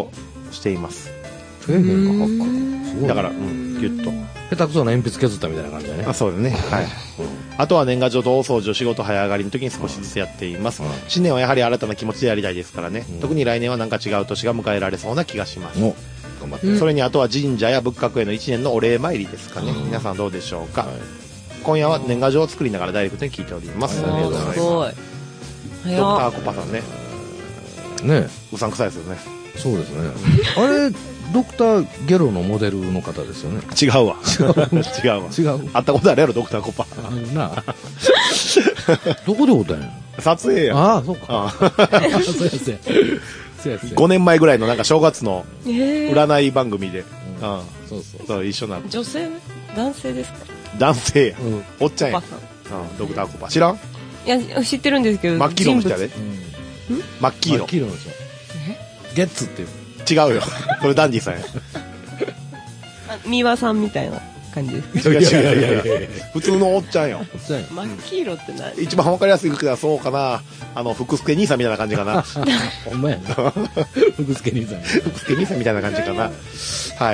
しています。 底辺が8か。 だから、ギュッと。 下手くそな鉛筆削ったみたいな感じだね。 そうだね。はい。あとは年賀状と大掃除、仕事早上がりの時に少しずつやっています。新年はやはり新たな気持ちでやりたいですからね。特に来年はなんか違う年が迎えられそうな気がします。頑張って。それにあとは神社や仏閣への1年のお礼参りですかね。皆さんどうでしょうか。今夜は年賀状を作りながらダイレクトに聞いております。ありがとうございます。すごい。ドクターコパさんね。 ねうさんくさいですよね。 そうですね。あれ、ドクターゲロのモデルの方ですよね。 違うわ。違うわ。 違う。 会ったことあるやろ、ドクターコパ。 なあ。どこで会ったんや。 撮影や。 ああ、そうか。そうや。 5年前ぐらいのなんか正月の占い番組で。そう、一緒なの。 女性男性ですか？ 男性や。おっちゃんや。ドクターコパ。知らん？ いや、知ってるんですけど。 真っ黄色の人やで。真っ黄色。 真っ黄色の人。ゲッツっていう。 違うよ。これダンディさんや。 三輪さんみたいな感じです。 違う。普通のおっちゃんよ。 真っ黄色って何？ 一番わかりやすい服はそうかな。福助兄さんみたいな感じかな。 ほんまやな。福助兄さん。 福助兄さんみたいな感じかな。はい。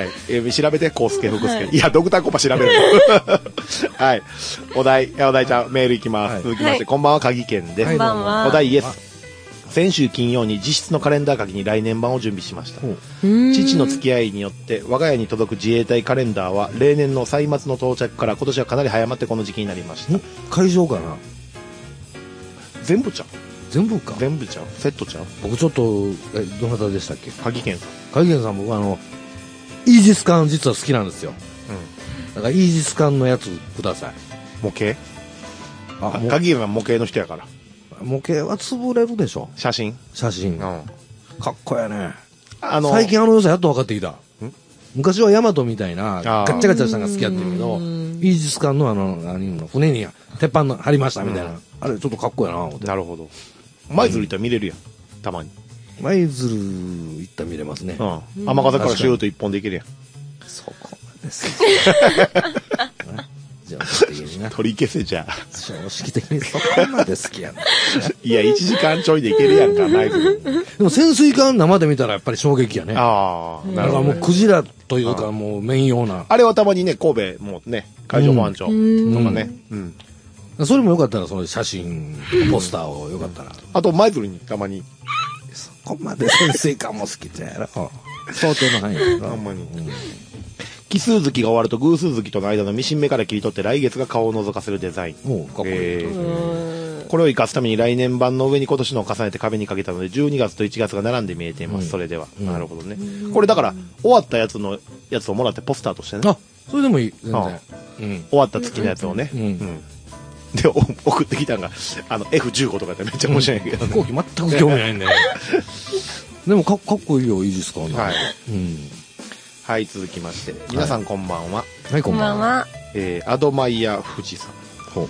調べて、コウスケ、福助。いや、ドクターコパ調べる。はい。お題ちゃん、メールいきます。続きまして、こんばんは、鍵県です。 こんばんは。 お題イエス。先週金曜に実質のカレンダー書きに来年版を準備しました。父の付き合いによって我が家に届く自衛隊カレンダーは例年の歳末の到着から今年はかなり早まってこの時期になりました。 会場かな？ 全部ちゃう？ 全部か？ 全部ちゃう？セットちゃう？ 僕ちょっと、どなたでしたっけ？ 鍵健さん。 鍵健さん僕イージス艦実は好きなんですよ。だからイージス艦のやつください。 模型？鍵健は模型の人やから。 模型は潰れるでしょ。 写真。 かっこやね。最近良さやっと分かってきた。昔はヤマトみたいなガッチャガチャしたのが好きやってるけど、イージス艦の船に鉄板の張りましたみたいな。あれちょっとかっこやな思って。 なるほど。舞鶴行ったら見れるやん。たまに。 舞鶴行ったら見れますね。 天風からシュート一本でいけるやん。 そこまで好き。 取り消せじゃあ。 正直的にそこまで好きやな。 いや、1時間ちょいでいけるやんか、舞鶴。 でも潜水艦生で見たらやっぱり衝撃やね。 ああ、 なるほど。もうクジラというかもう面用な。 あれはたまにね、神戸もね、海上保安庁とかね。 それもよかったら、その写真、ポスターをよかったら。 あと、舞鶴にたまに。 そこまで潜水艦も好きじゃやろ。相当の範囲やろ。 ほんまに。奇数月が終わると偶数月との間のミシン目から切り取って来月が顔を覗かせるデザイン。 かっこいい。 これを生かすために来年版の上に今年のを重ねて壁にかけたので12月と1月が並んで見えています。それでは。なるほどね。これだから終わったやつをもらってポスターとしてね。 あ、それでもいい。全然。 終わった月のやつをね。で、送ってきたのがF15 とかってめっちゃ面白いけど。 飛行機全く興味ないんで。でもかっこいいよ、いいですか？はい。 はい、続きまして。皆さんこんばんは。 はい、こんばんは。 アドマイヤ富士さん。はい。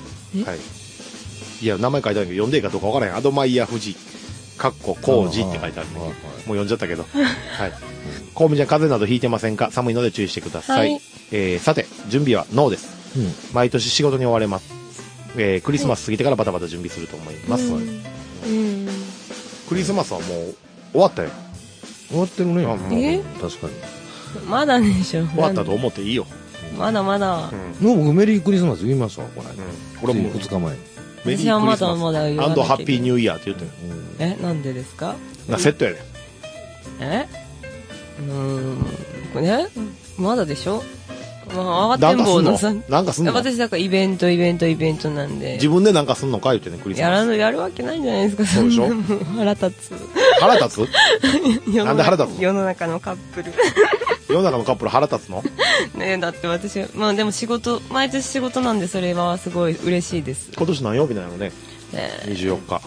いや、名前書いてあるけど、読んでいいかどうかわからへん。アドマイヤ富士、かっこ工事って書いてあるね。もう読んじゃったけど。はい。コウミちゃん、風邪などひいてませんか？寒いので注意してください。さて、準備はノーです。毎年仕事に追われます。クリスマス過ぎてからバタバタ準備すると思います。クリスマスはもう終わったよ。 終わってるね。確かに。 まだでしょ。 終わったと思っていいよ。 まだまだ。 もう僕メリークリスマス言いましたわ、この間。 俺も 2日前。 メリークリスマス。アンドハッピーニューイヤーって言ってる。なんでですか？ セットやで。 これまだでしょ？まあ、慌てんぼうのさ。 なんかすんの？ 私だからイベントなんで。 自分でなんかすんのか言ってね、クリスマス。 やるわけないじゃないですか、 そうでしょ？ 腹立つ。 腹立つ？なんで腹立つの？ 世の中のカップル。 世の中のカップル腹立つの？ ね、だって私、まあでも毎年仕事なんでそれはすごい嬉しいです。 今年何曜日なのね？24日。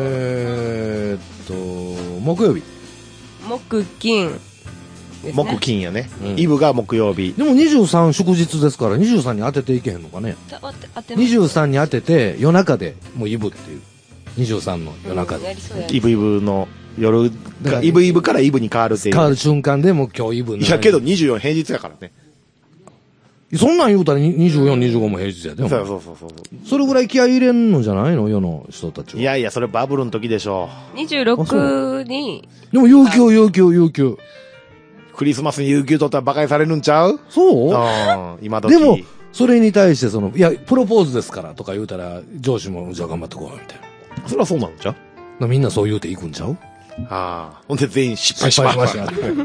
木曜日。 木金。 木金やね。イブが木曜日。 でも23祝日ですから23に当てていけへんのかね。23に当てて夜中でもうイブっていう。23の夜中で。 イブの夜がイブからイブに変わるっていう。 変わる瞬間でもう今日イブいやけど24平日やからね。 そんなん言うたら24、25も平日やで。 そう。 それぐらい気合い入れんのじゃないの世の人たちは。 いや、それバブルの時でしょ。 26に。 でも要求。 クリスマスに有給取ったら馬鹿にされるんちゃう？ そう今時。 でも、それに対していや、プロポーズですからとか言うたら、上司も、じゃあ頑張ってこう、みたいな。それはそうなんちゃう？みんなそう言うていくんちゃう？ ほんで全員失敗しました。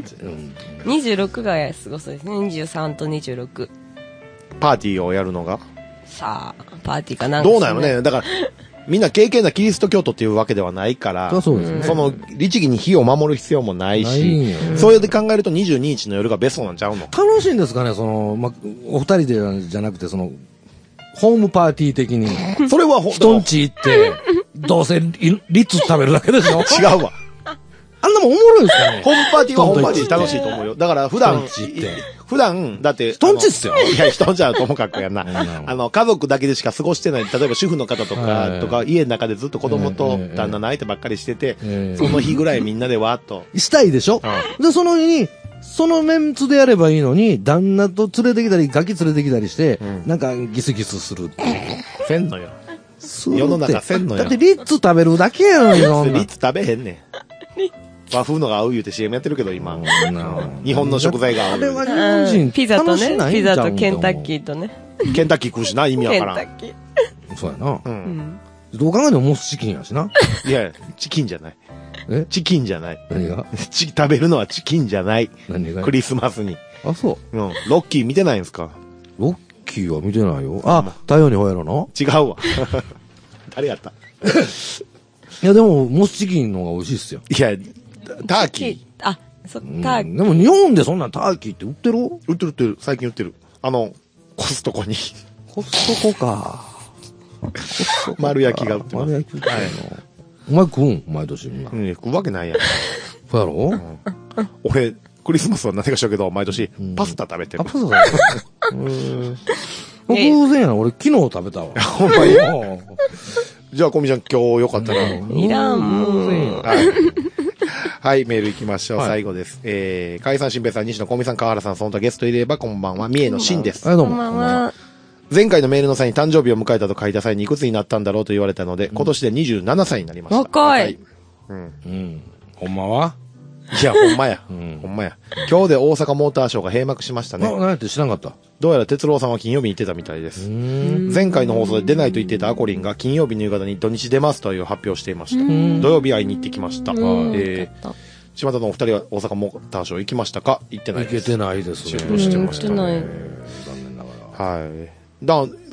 26がすごそうですね。23と26。 パーティーをやるのがさあ、パーティーかなんか。 どうなのね。だから、みんな敬虔なキリスト教徒っていうわけではないから、 そうですね。 その、律儀に火を守る必要もないし、そういうで考えると22日の夜がベストなんちゃうの？ 楽しいんですかね、お二人でじゃなくて、ホームパーティー的に。 それは人んち行って、どうせリッツ食べるだけでしょ？ 違うわ。 あんなもんおもろいですかね？ ホームパーティーはホームパーティー楽しいと思うよ。だから普段、だって。 人んちっすよ。 いや、人んちはともかくやな。家族だけでしか過ごしてない、例えば主婦の方とか、家の中でずっと子供と旦那泣いてばっかりしてて、その日ぐらいみんなでわーっと。 したいでしょ？で、その日に、そのメンツでやればいいのに、旦那と連れてきたり、ガキ連れてきたりして、なんかギスギスする。 せんのよ。世の中せんのよ。 だってリッツ食べるだけやのに、 リッツ食べへんねん。和風のが合う言うて CM やってるけど、今。日本の食材が合う。 あれは日本人ピザとね、ピザとケンタッキーとね。 ケンタッキー食うしな、意味わからん。 ケンタッキー。 そうやな。どう考えてもモスチキンやしな。 いや、チキンじゃない。チキンじゃない。 何が？ 食べるのはチキンじゃない。 何が？ クリスマスに。 あ、そう。 ロッキー見てないんすか？ ロッキーは見てないよ。太陽にほえろの？ 違うわ。誰やった？ いや、でも、モスチキンの方が美味しいっすよ。 いや、ターキー。 ターキー。 でも日本でそんなターキーって売ってる？ 売ってる。最近売ってる。コストコに。 コストコか。 丸焼きが売ってます。 丸焼き売ってるの。お前食うん毎年みんな。 食うわけないやん。 そうやろ？ 俺、クリスマスは何かしらけど、毎年、パスタ食べてる。 パスタ食べてる。偶然やな。俺昨日食べたわ。 ほんまに。じゃあ、コミちゃん今日よかったな。 いらん、もう。 はい、メール行きましょう。最後です。海さん、新平さん、西野コミさん、川原さん、その他ゲストいれば、こんばんは。三重のシンです。 どうも。 こんばんは。 前回のメールの際に誕生日を迎えたと書いた際にいくつになったんだろうと言われたので、今年で27歳になりました。 若い。 ほんまは？ いや、ほんまや。ほんまや。今日で大阪モーターショーが閉幕しましたね。 何やって知らんかった？ どうやら哲郎さんは金曜日に行ってたみたいです。前回の放送で出ないと言っていたアコリンが金曜日の夕方に土日出ますという発表をしていました。土曜日会いに行ってきました。島田のお二人は大阪モーターショー行きまましたか？行ってないです。 行けてないですね。 シュッとしてましたね。 残念ながら。はい。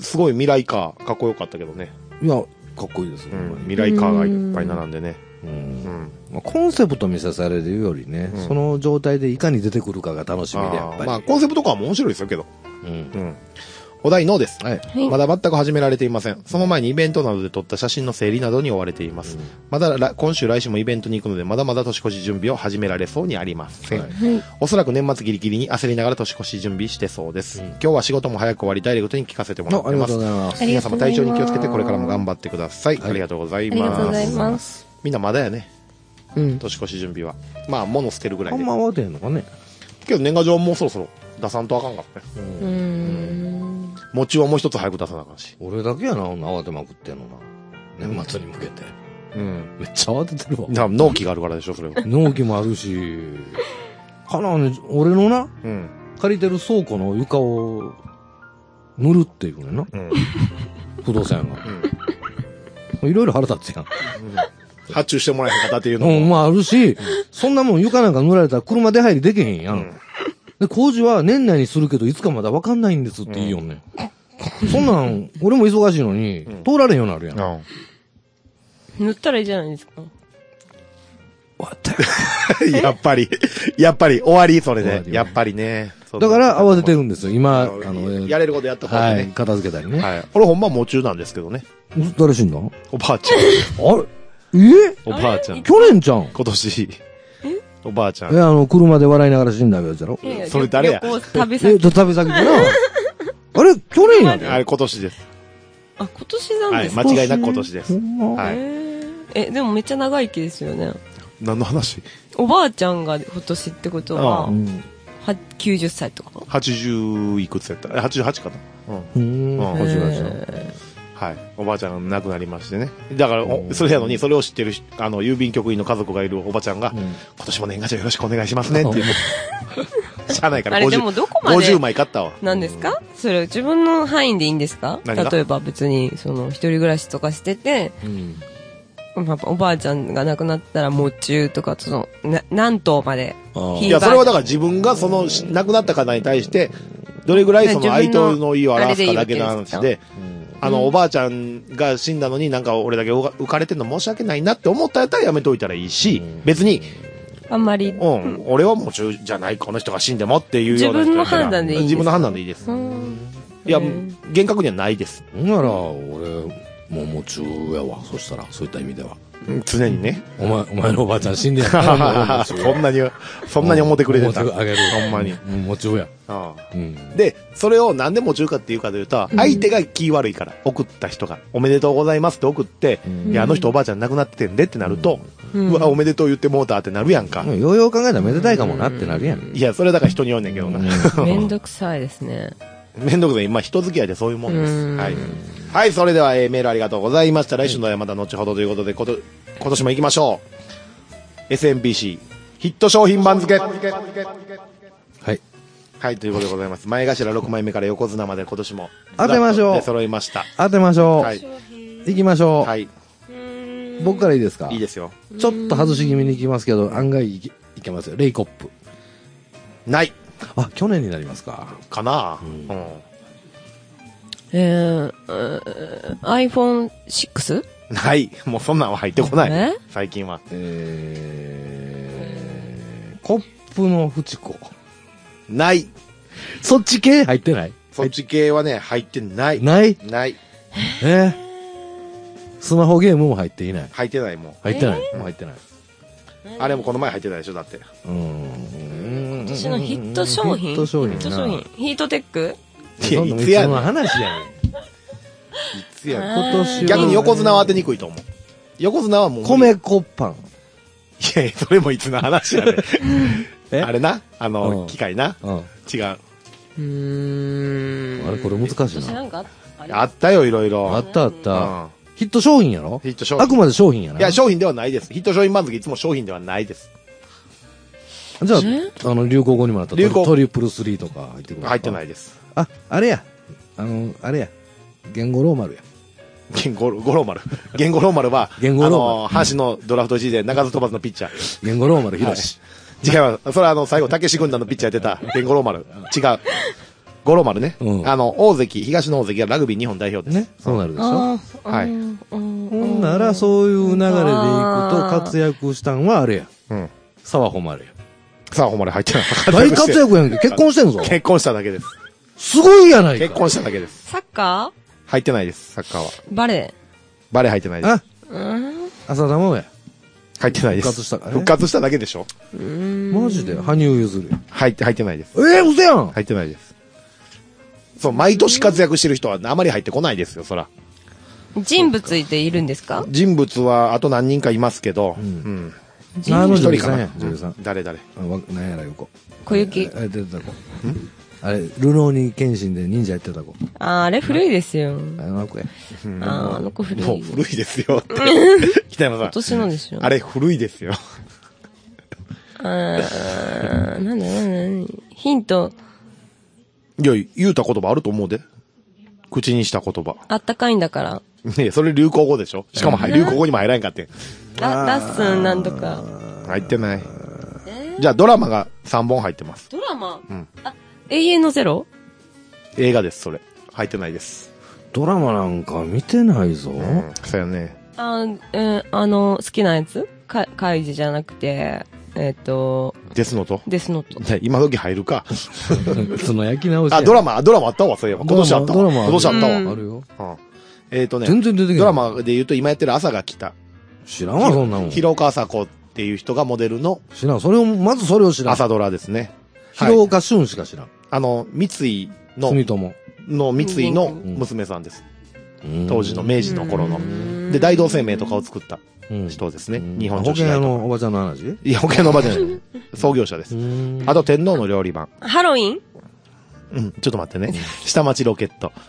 すごい未来カー、かっこよかったけどね。 いや、かっこいいですね。 未来カーがいっぱい並んでね。 コンセプト見せされるよりね、その状態でいかに出てくるかが楽しみで、やっぱり。 まあ、コンセプトカーも面白いですよけど。お題ノーです。まだ全く始められていません。その前にイベントなどで撮った写真の整理などに追われています。まだ今週来週もイベントに行くので、まだまだ年越し準備を始められそうにありません。おそらく年末ギリギリに焦りながら年越し準備してそうです。今日は仕事も早く終わり、ダイレクトに聞かせてもらってます。 ありがとうございます。 皆様体調に気をつけてこれからも頑張ってください。ありがとうございます。 ありがとうございます。 みんなまだやね。年越し準備は。まあ、物捨てるぐらいで。 あんま慌てんのかね。 けど年賀状もうそろそろ出さんとあかんかったね。餅はもう一つ早く出さなあかんし。 俺だけやな、慌てまくってんのな。年末に向けて。めっちゃ慌ててるわ。 納期があるからでしょ、それは。 納期もあるし。俺のな、借りてる倉庫の床を塗るっていうねな。不動産屋が。いろいろ腹立つやん。 発注してもらえへん方っていうのも。 まああるし、そんなもん床なんか塗られたら車出入りできへんやん。で、工事は年内にするけど、いつかまだわかんないんですって言いよんね。そんなん、俺も忙しいのに、通られんようになるやん。 塗ったらいいじゃないですか。 終わったよ。 やっぱり、終わり、それで。やっぱりね。 だから慌ててるんですよ、今、 やれることやった方がね。 片付けたりね。 はい。俺ほんま夢中なんですけどね。 誰死んだ？ おばあちゃん。 あれ？ おばあちゃん。 去年じゃん。 今年。おばあちゃん。 車で笑いながら死んだやつやろ？ それ誰や？ 旅先。 旅先かな？あれ去年やで。 あれ今年です。 あ、今年なんですか？ はい、間違いなく今年です。 はい。でもめっちゃ長生きですよね。 何の話？ おばあちゃんが今年ってことは、90歳とか？ 80いくつやった？88かな？ 88歳。 はい。おばあちゃんが亡くなりましてね。だから、それやのに、それを知ってる、郵便局員の家族がいるおばちゃんが、今年も年賀状よろしくお願いしますねっていう。しゃあないから50枚買ったわ。 何ですかそれ自分の範囲でいいんですか？例えば別に、一人暮らしとかしてて、おばあちゃんが亡くなったら、喪中とか、何頭まで。 いや、それはだから自分が亡くなった方に対して、どれぐらい哀悼の意を表すかだけの話で、おばあちゃんが死んだのになんか俺だけ浮かれてんの申し訳ないなって思ったやったらやめといたらいいし、別に、 あんまり。 俺はもう中じゃない、この人が死んでもっていうような。 自分の判断でいいです。 自分の判断でいいです。いや、厳格にはないです。 なら、俺、もう夢中やわ。そしたら、そういった意味では。 常にね。 お前のおばあちゃん死んでやん。 そんなに思ってくれてた。 あげる。 ほんまに。 夢中や。 で、それをなんで夢中かっていうかというと、相手が気悪いから、送った人が、おめでとうございますって送って、いや、あの人おばあちゃん亡くなっててんでってなると、うわ、おめでとう言ってもうたってなるやんか。 ようよう考えたらめでたいかもなってなるやん。 いや、それだから人によんねんけどな。 めんどくさいですね。 めんどくさい。まあ、人付き合いでそういうもんです。はい。はい、それでは、メールありがとうございました。来週のはまた後ほどということで、今年も行きましょう。SMBC ヒット商品番付。はい。はい、ということでございます。前頭6枚目から横綱まで今年も。 当てましょう。 で揃いました。 当てましょう。はい。行きましょう。 はい。 僕からいいですか？ いいですよ。 ちょっと外し気味に行きますけど、案外いけますよ。レイコップ。 ない。 あ、去年になりますか。 かな iPhone 6？ ない。もうそんなんは入ってこない。最近は。 コップのフチコ。 ない。 そっち系入ってない？ そっち系はね、入ってない。 ない？ ない。 スマホゲームも入っていない。 入ってないもん。 入ってない。もう入ってない。 あれもこの前入ってたでしょだって。 今年のヒット商品。 ヒット商品。 ヒートテック？ いや、いつやねん。 話やねん。 いつやねん。今年逆に横綱は当てにくいと思う。横綱はもう。 米粉パン。 いやいや、それもいつの話やねん。あれな機械な。違う。 あれ、これ難しいな。 あったよ、いろいろ。 あった。ヒット商品やろ？ ヒット商品。 あくまで商品やな。 いや、商品ではないです。ヒット商品番付いつも商品ではないです。 じゃあ、流行語にもなったトリプルスリーとか入ってくる？ 入ってないです。 あ、あれや。あれや。ゲンゴローマルや。 ゲンゴローマル。ゲンゴローマルは、阪神のドラフト1位で中津飛ばずのピッチャー。 ゲンゴローマル広し。 違います。それは最後、たけし軍団のピッチャーやってた、ゲンゴローマル。違う。五郎丸ね。大関、東の大関がラグビー日本代表です。 ね。そうなるでしょ。 はい。 ほんなら、そういう流れでいくと活躍したんはあれや。沢穂丸や。 沢穂丸入ってない。 大活躍やんけ。結婚してんぞ。 結婚しただけです。 すごいやないか。 結婚しただけです。 サッカー？ 入ってないです、サッカーは。 バレー入ってないです。 浅田真央や。 入ってないです。復活しただけでしょ。 マジで羽生結弦。 入ってないです。 嘘やん。 入ってないです。そう、毎年活躍してる人はあまり入ってこないですよ、そら。 人物いているんですか？ 人物はあと何人かいますけど、一人かな。誰何やら横。 小雪。 出てた子。あれ、ルローニケンシンで忍者やってた子。 あれ古いですよ。 あの子や。 あの子古い。 もう古いですよって。北山さん。 今年のでしょ。 あれ古いですよ。 なんだ、ヒント。 いや、言うた言葉あると思うで。口にした言葉。 あったかいんだから。 ねそれ流行語でしょ。しかも流行語にも入らんかって。 ラッスンなんとか。 入ってない。じゃあドラマが3本入ってます。 ドラマ？永遠のゼロ？ 映画です、それ。入ってないです。 ドラマなんか見てないぞ。 そうやね。 好きなやつ？カイジじゃなくて、デスノート？ デスノート。 今時入るか。 その焼き直し。 ドラマあったわ、そういえば。今年あったわ。今年あったわ。 あるよ。 全然出てけない。ドラマで言うと今やってる朝が来た。 知らんわ、そんなもん。 広岡朝子っていう人がモデルの。 知らん。まずそれを知らん。 朝ドラですね。 広岡俊しか知らん。 三井の。 住友。 三井の娘さんです。当時の明治の頃の。で、大同生命とかを作った人ですね。日本女子大。 保険のおばちゃんの話？ いや、保険のおばちゃんじゃない。創業者です。あと、天皇の料理番。 ハロウィン？ ちょっと待ってね。下町ロケット。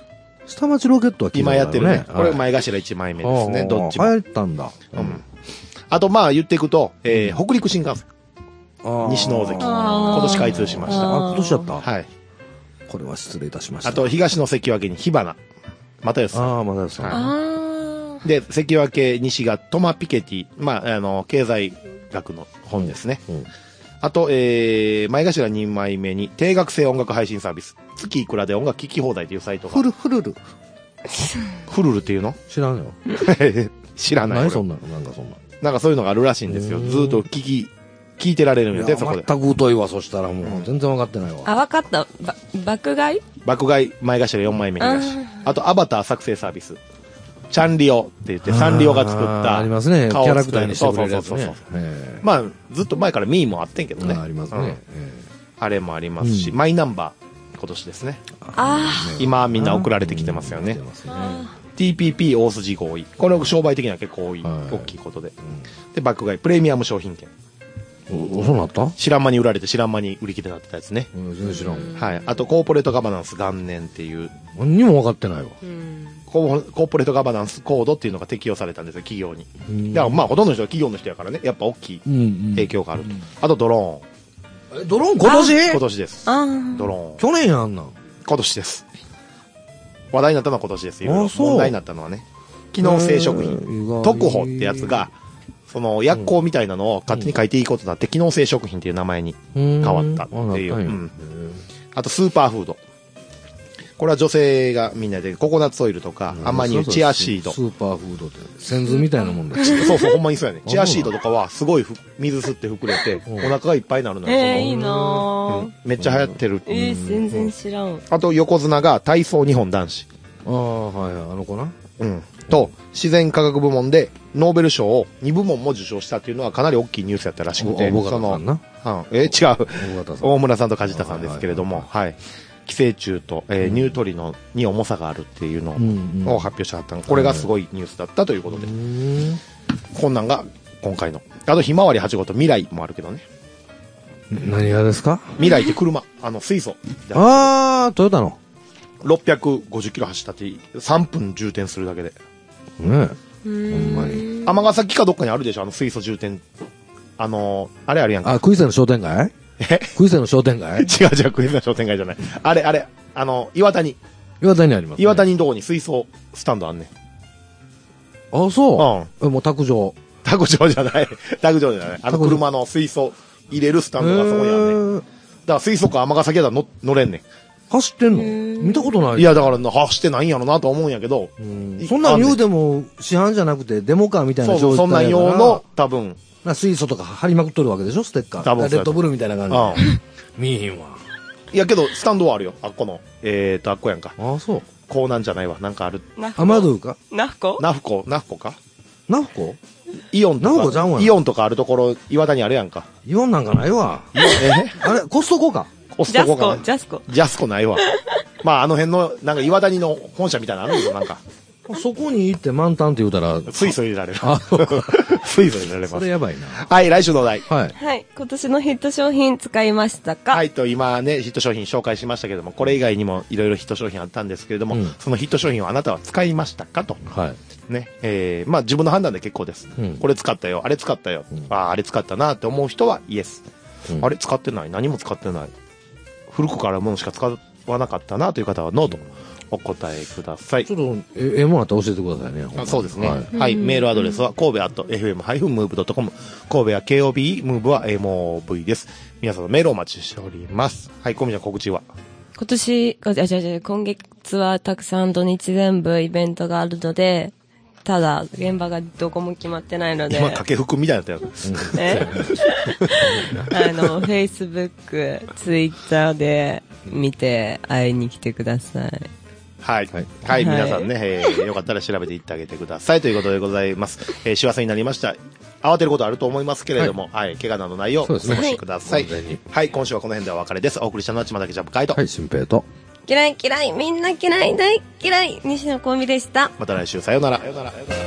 下町ロケットは今やってるね。これ前頭1枚目ですね。どっちも。 流行ったんだ。 あとまあ言っていくと、北陸新幹線。西の大関。今年開通しました。 今年やった。 はい。 これは失礼いたしました。 あと東の関脇に火花。又吉さん。 又吉さん。 で、関脇西がトマ・ピケティ。まあ、経済学の本ですね。あと、前頭2枚目に定額制音楽配信サービス。月いくらで音楽聴き放題というサイトが。 フルル。 フルルっていうの知らんよ。 知らない。 何そんなのなんかそんな。 なんかそういうのがあるらしいんですよ。ずーっと聞いてられるんよね、そこで。 全く疎いわ、そしたらもう。全然分かってないわ。 あ、分かった。爆買い前頭4枚目東。あと、アバター作成サービス。チャンリオって言って、サンリオが作った。 ありますね。キャラクターにしてくれるやつね。 まあ、ずっと前からミーもあってんけどね。 ありますね。 あれもありますし、マイナンバー、今年ですね。今みんな送られてきてますよね。TPP 大筋合意。これ商売的には結構大きいことで。で、爆買い、プレミアム商品券。 そうなった？ 知らん間に売られて知らん間に売り切れになってたやつね。 全然知らん。 はい。あと、コーポレートガバナンス元年っていう。 何にも分かってないわ。 コーポレートガバナンスコードっていうのが適用されたんですよ、企業に。だからまあ、ほとんどの人は企業の人やからね、やっぱ大きい影響があると。あと、ドローン。 ドローン今年？ 今年です。ドローン。 去年やんな。 今年です。話題になったのは今年です。問題になったのはね。機能性食品。特保ってやつが、その薬効みたいなのを勝手に書いていいことになって、機能性食品っていう名前に変わったっていう。あと、スーパーフード。これは女性がみんなでココナッツオイルとか、アマニ油、チアシード。 スーパーフードって、センズみたいなもんだ。 そうそう、ほんまにそうやね。チアシードとかはすごい水吸って膨れて、お腹がいっぱいになるのよ。 いいなめっちゃ流行ってる。 全然知らん。 あと、横綱が体操日本男子。 はいはい、あの子な。 と、自然科学部門でノーベル賞を2部門も受賞したっていうのはかなり大きいニュースやったらしくて、 違う。 大村さんと梶田さんですけれども、はい。寄生虫と、ニュートリノに重さがあるっていうのを発表しはったこれがすごいニュースだったということで、こんなんが今回の。あと、ひまわり8号と未来もあるけどね。 何がですか？ 未来って車、水素。 トヨタの。 650キロ走ったって3分充填するだけで。 ねえ。ほんまに。 尼崎かどっかにあるでしょ、水素充填。あれあるやんか。 クイズの商店街？クイズの商店街？ 違う、クイズの商店街じゃない。あれ、岩谷。 岩谷にあります。 岩谷のとこに水素スタンドあんねん。 あ、そう。もう卓上。 卓上じゃない。車の水素入れるスタンドがそこにあんねん。だから水素か尼崎だったら乗れんねん。 走ってんの？見たことない。 いや、だから走ってないんやろなと思うんやけど。 そんなん言うでも、市販じゃなくてデモカーみたいなそう、そんなん用の、多分。 水素とか貼りまくっとるわけでしょ、ステッカー。多分レッドブルみたいな感じ。見えへんわ。 いやけど、スタンドはあるよ。あっこの。あっこやんか。 そう。 こうなんじゃないわ。なんかある。 アマドゥか？ ナフコかナフコイオンとかあるところ、岩谷あるやんか。 イオンなんかないわ。あれ、コストコか。 ジャスコないわ。まあ、あの辺の、なんか岩谷の本社みたいなのあるんですよ、なんか。 そこに行って満タンって言うたら。 水素入れられる。水素入れられます。 それやばいな。 はい、来週のお題。 はい。今年のヒット商品使いましたか？ はい、今ね、ヒット商品紹介しましたけども、これ以外にもいろいろヒット商品あったんですけれども、そのヒット商品をあなたは使いましたかと。 はい。 ね。まあ自分の判断で結構です。これ使ったよ、あれ使ったよ。あれ使ったなって思う人はイエス。あれ使ってない、何も使ってない。古くからあるものしか使わなかったなという方はノーとお答えください。 ちょっと、もあったら教えてくださいね。 そうですね。はい。メールアドレスは、神戸@fm-move.com。神戸は KOB、ムーブは MOV です。皆さんのメールをお待ちしております。はい、小見ちゃん告知は？今月はたくさん土日全部イベントがあるので、ただ、現場がどこも決まってないので。 今、掛け服みたいなやつ。 Facebook、Twitter で見て会いに来てください。 はい。はい。皆さんね、よかったら調べていってあげてくださいということでございます。幸せになりました。慌てることあると思いますけれども、はい。怪我などないようお過ごしください。はい。今週はこの辺でお別れです。お送りしたのは島崎ジャンプカイト。 はい、新平と。 嫌い、みんな嫌い、大嫌い、西野幸美でした。 また来週、さよなら。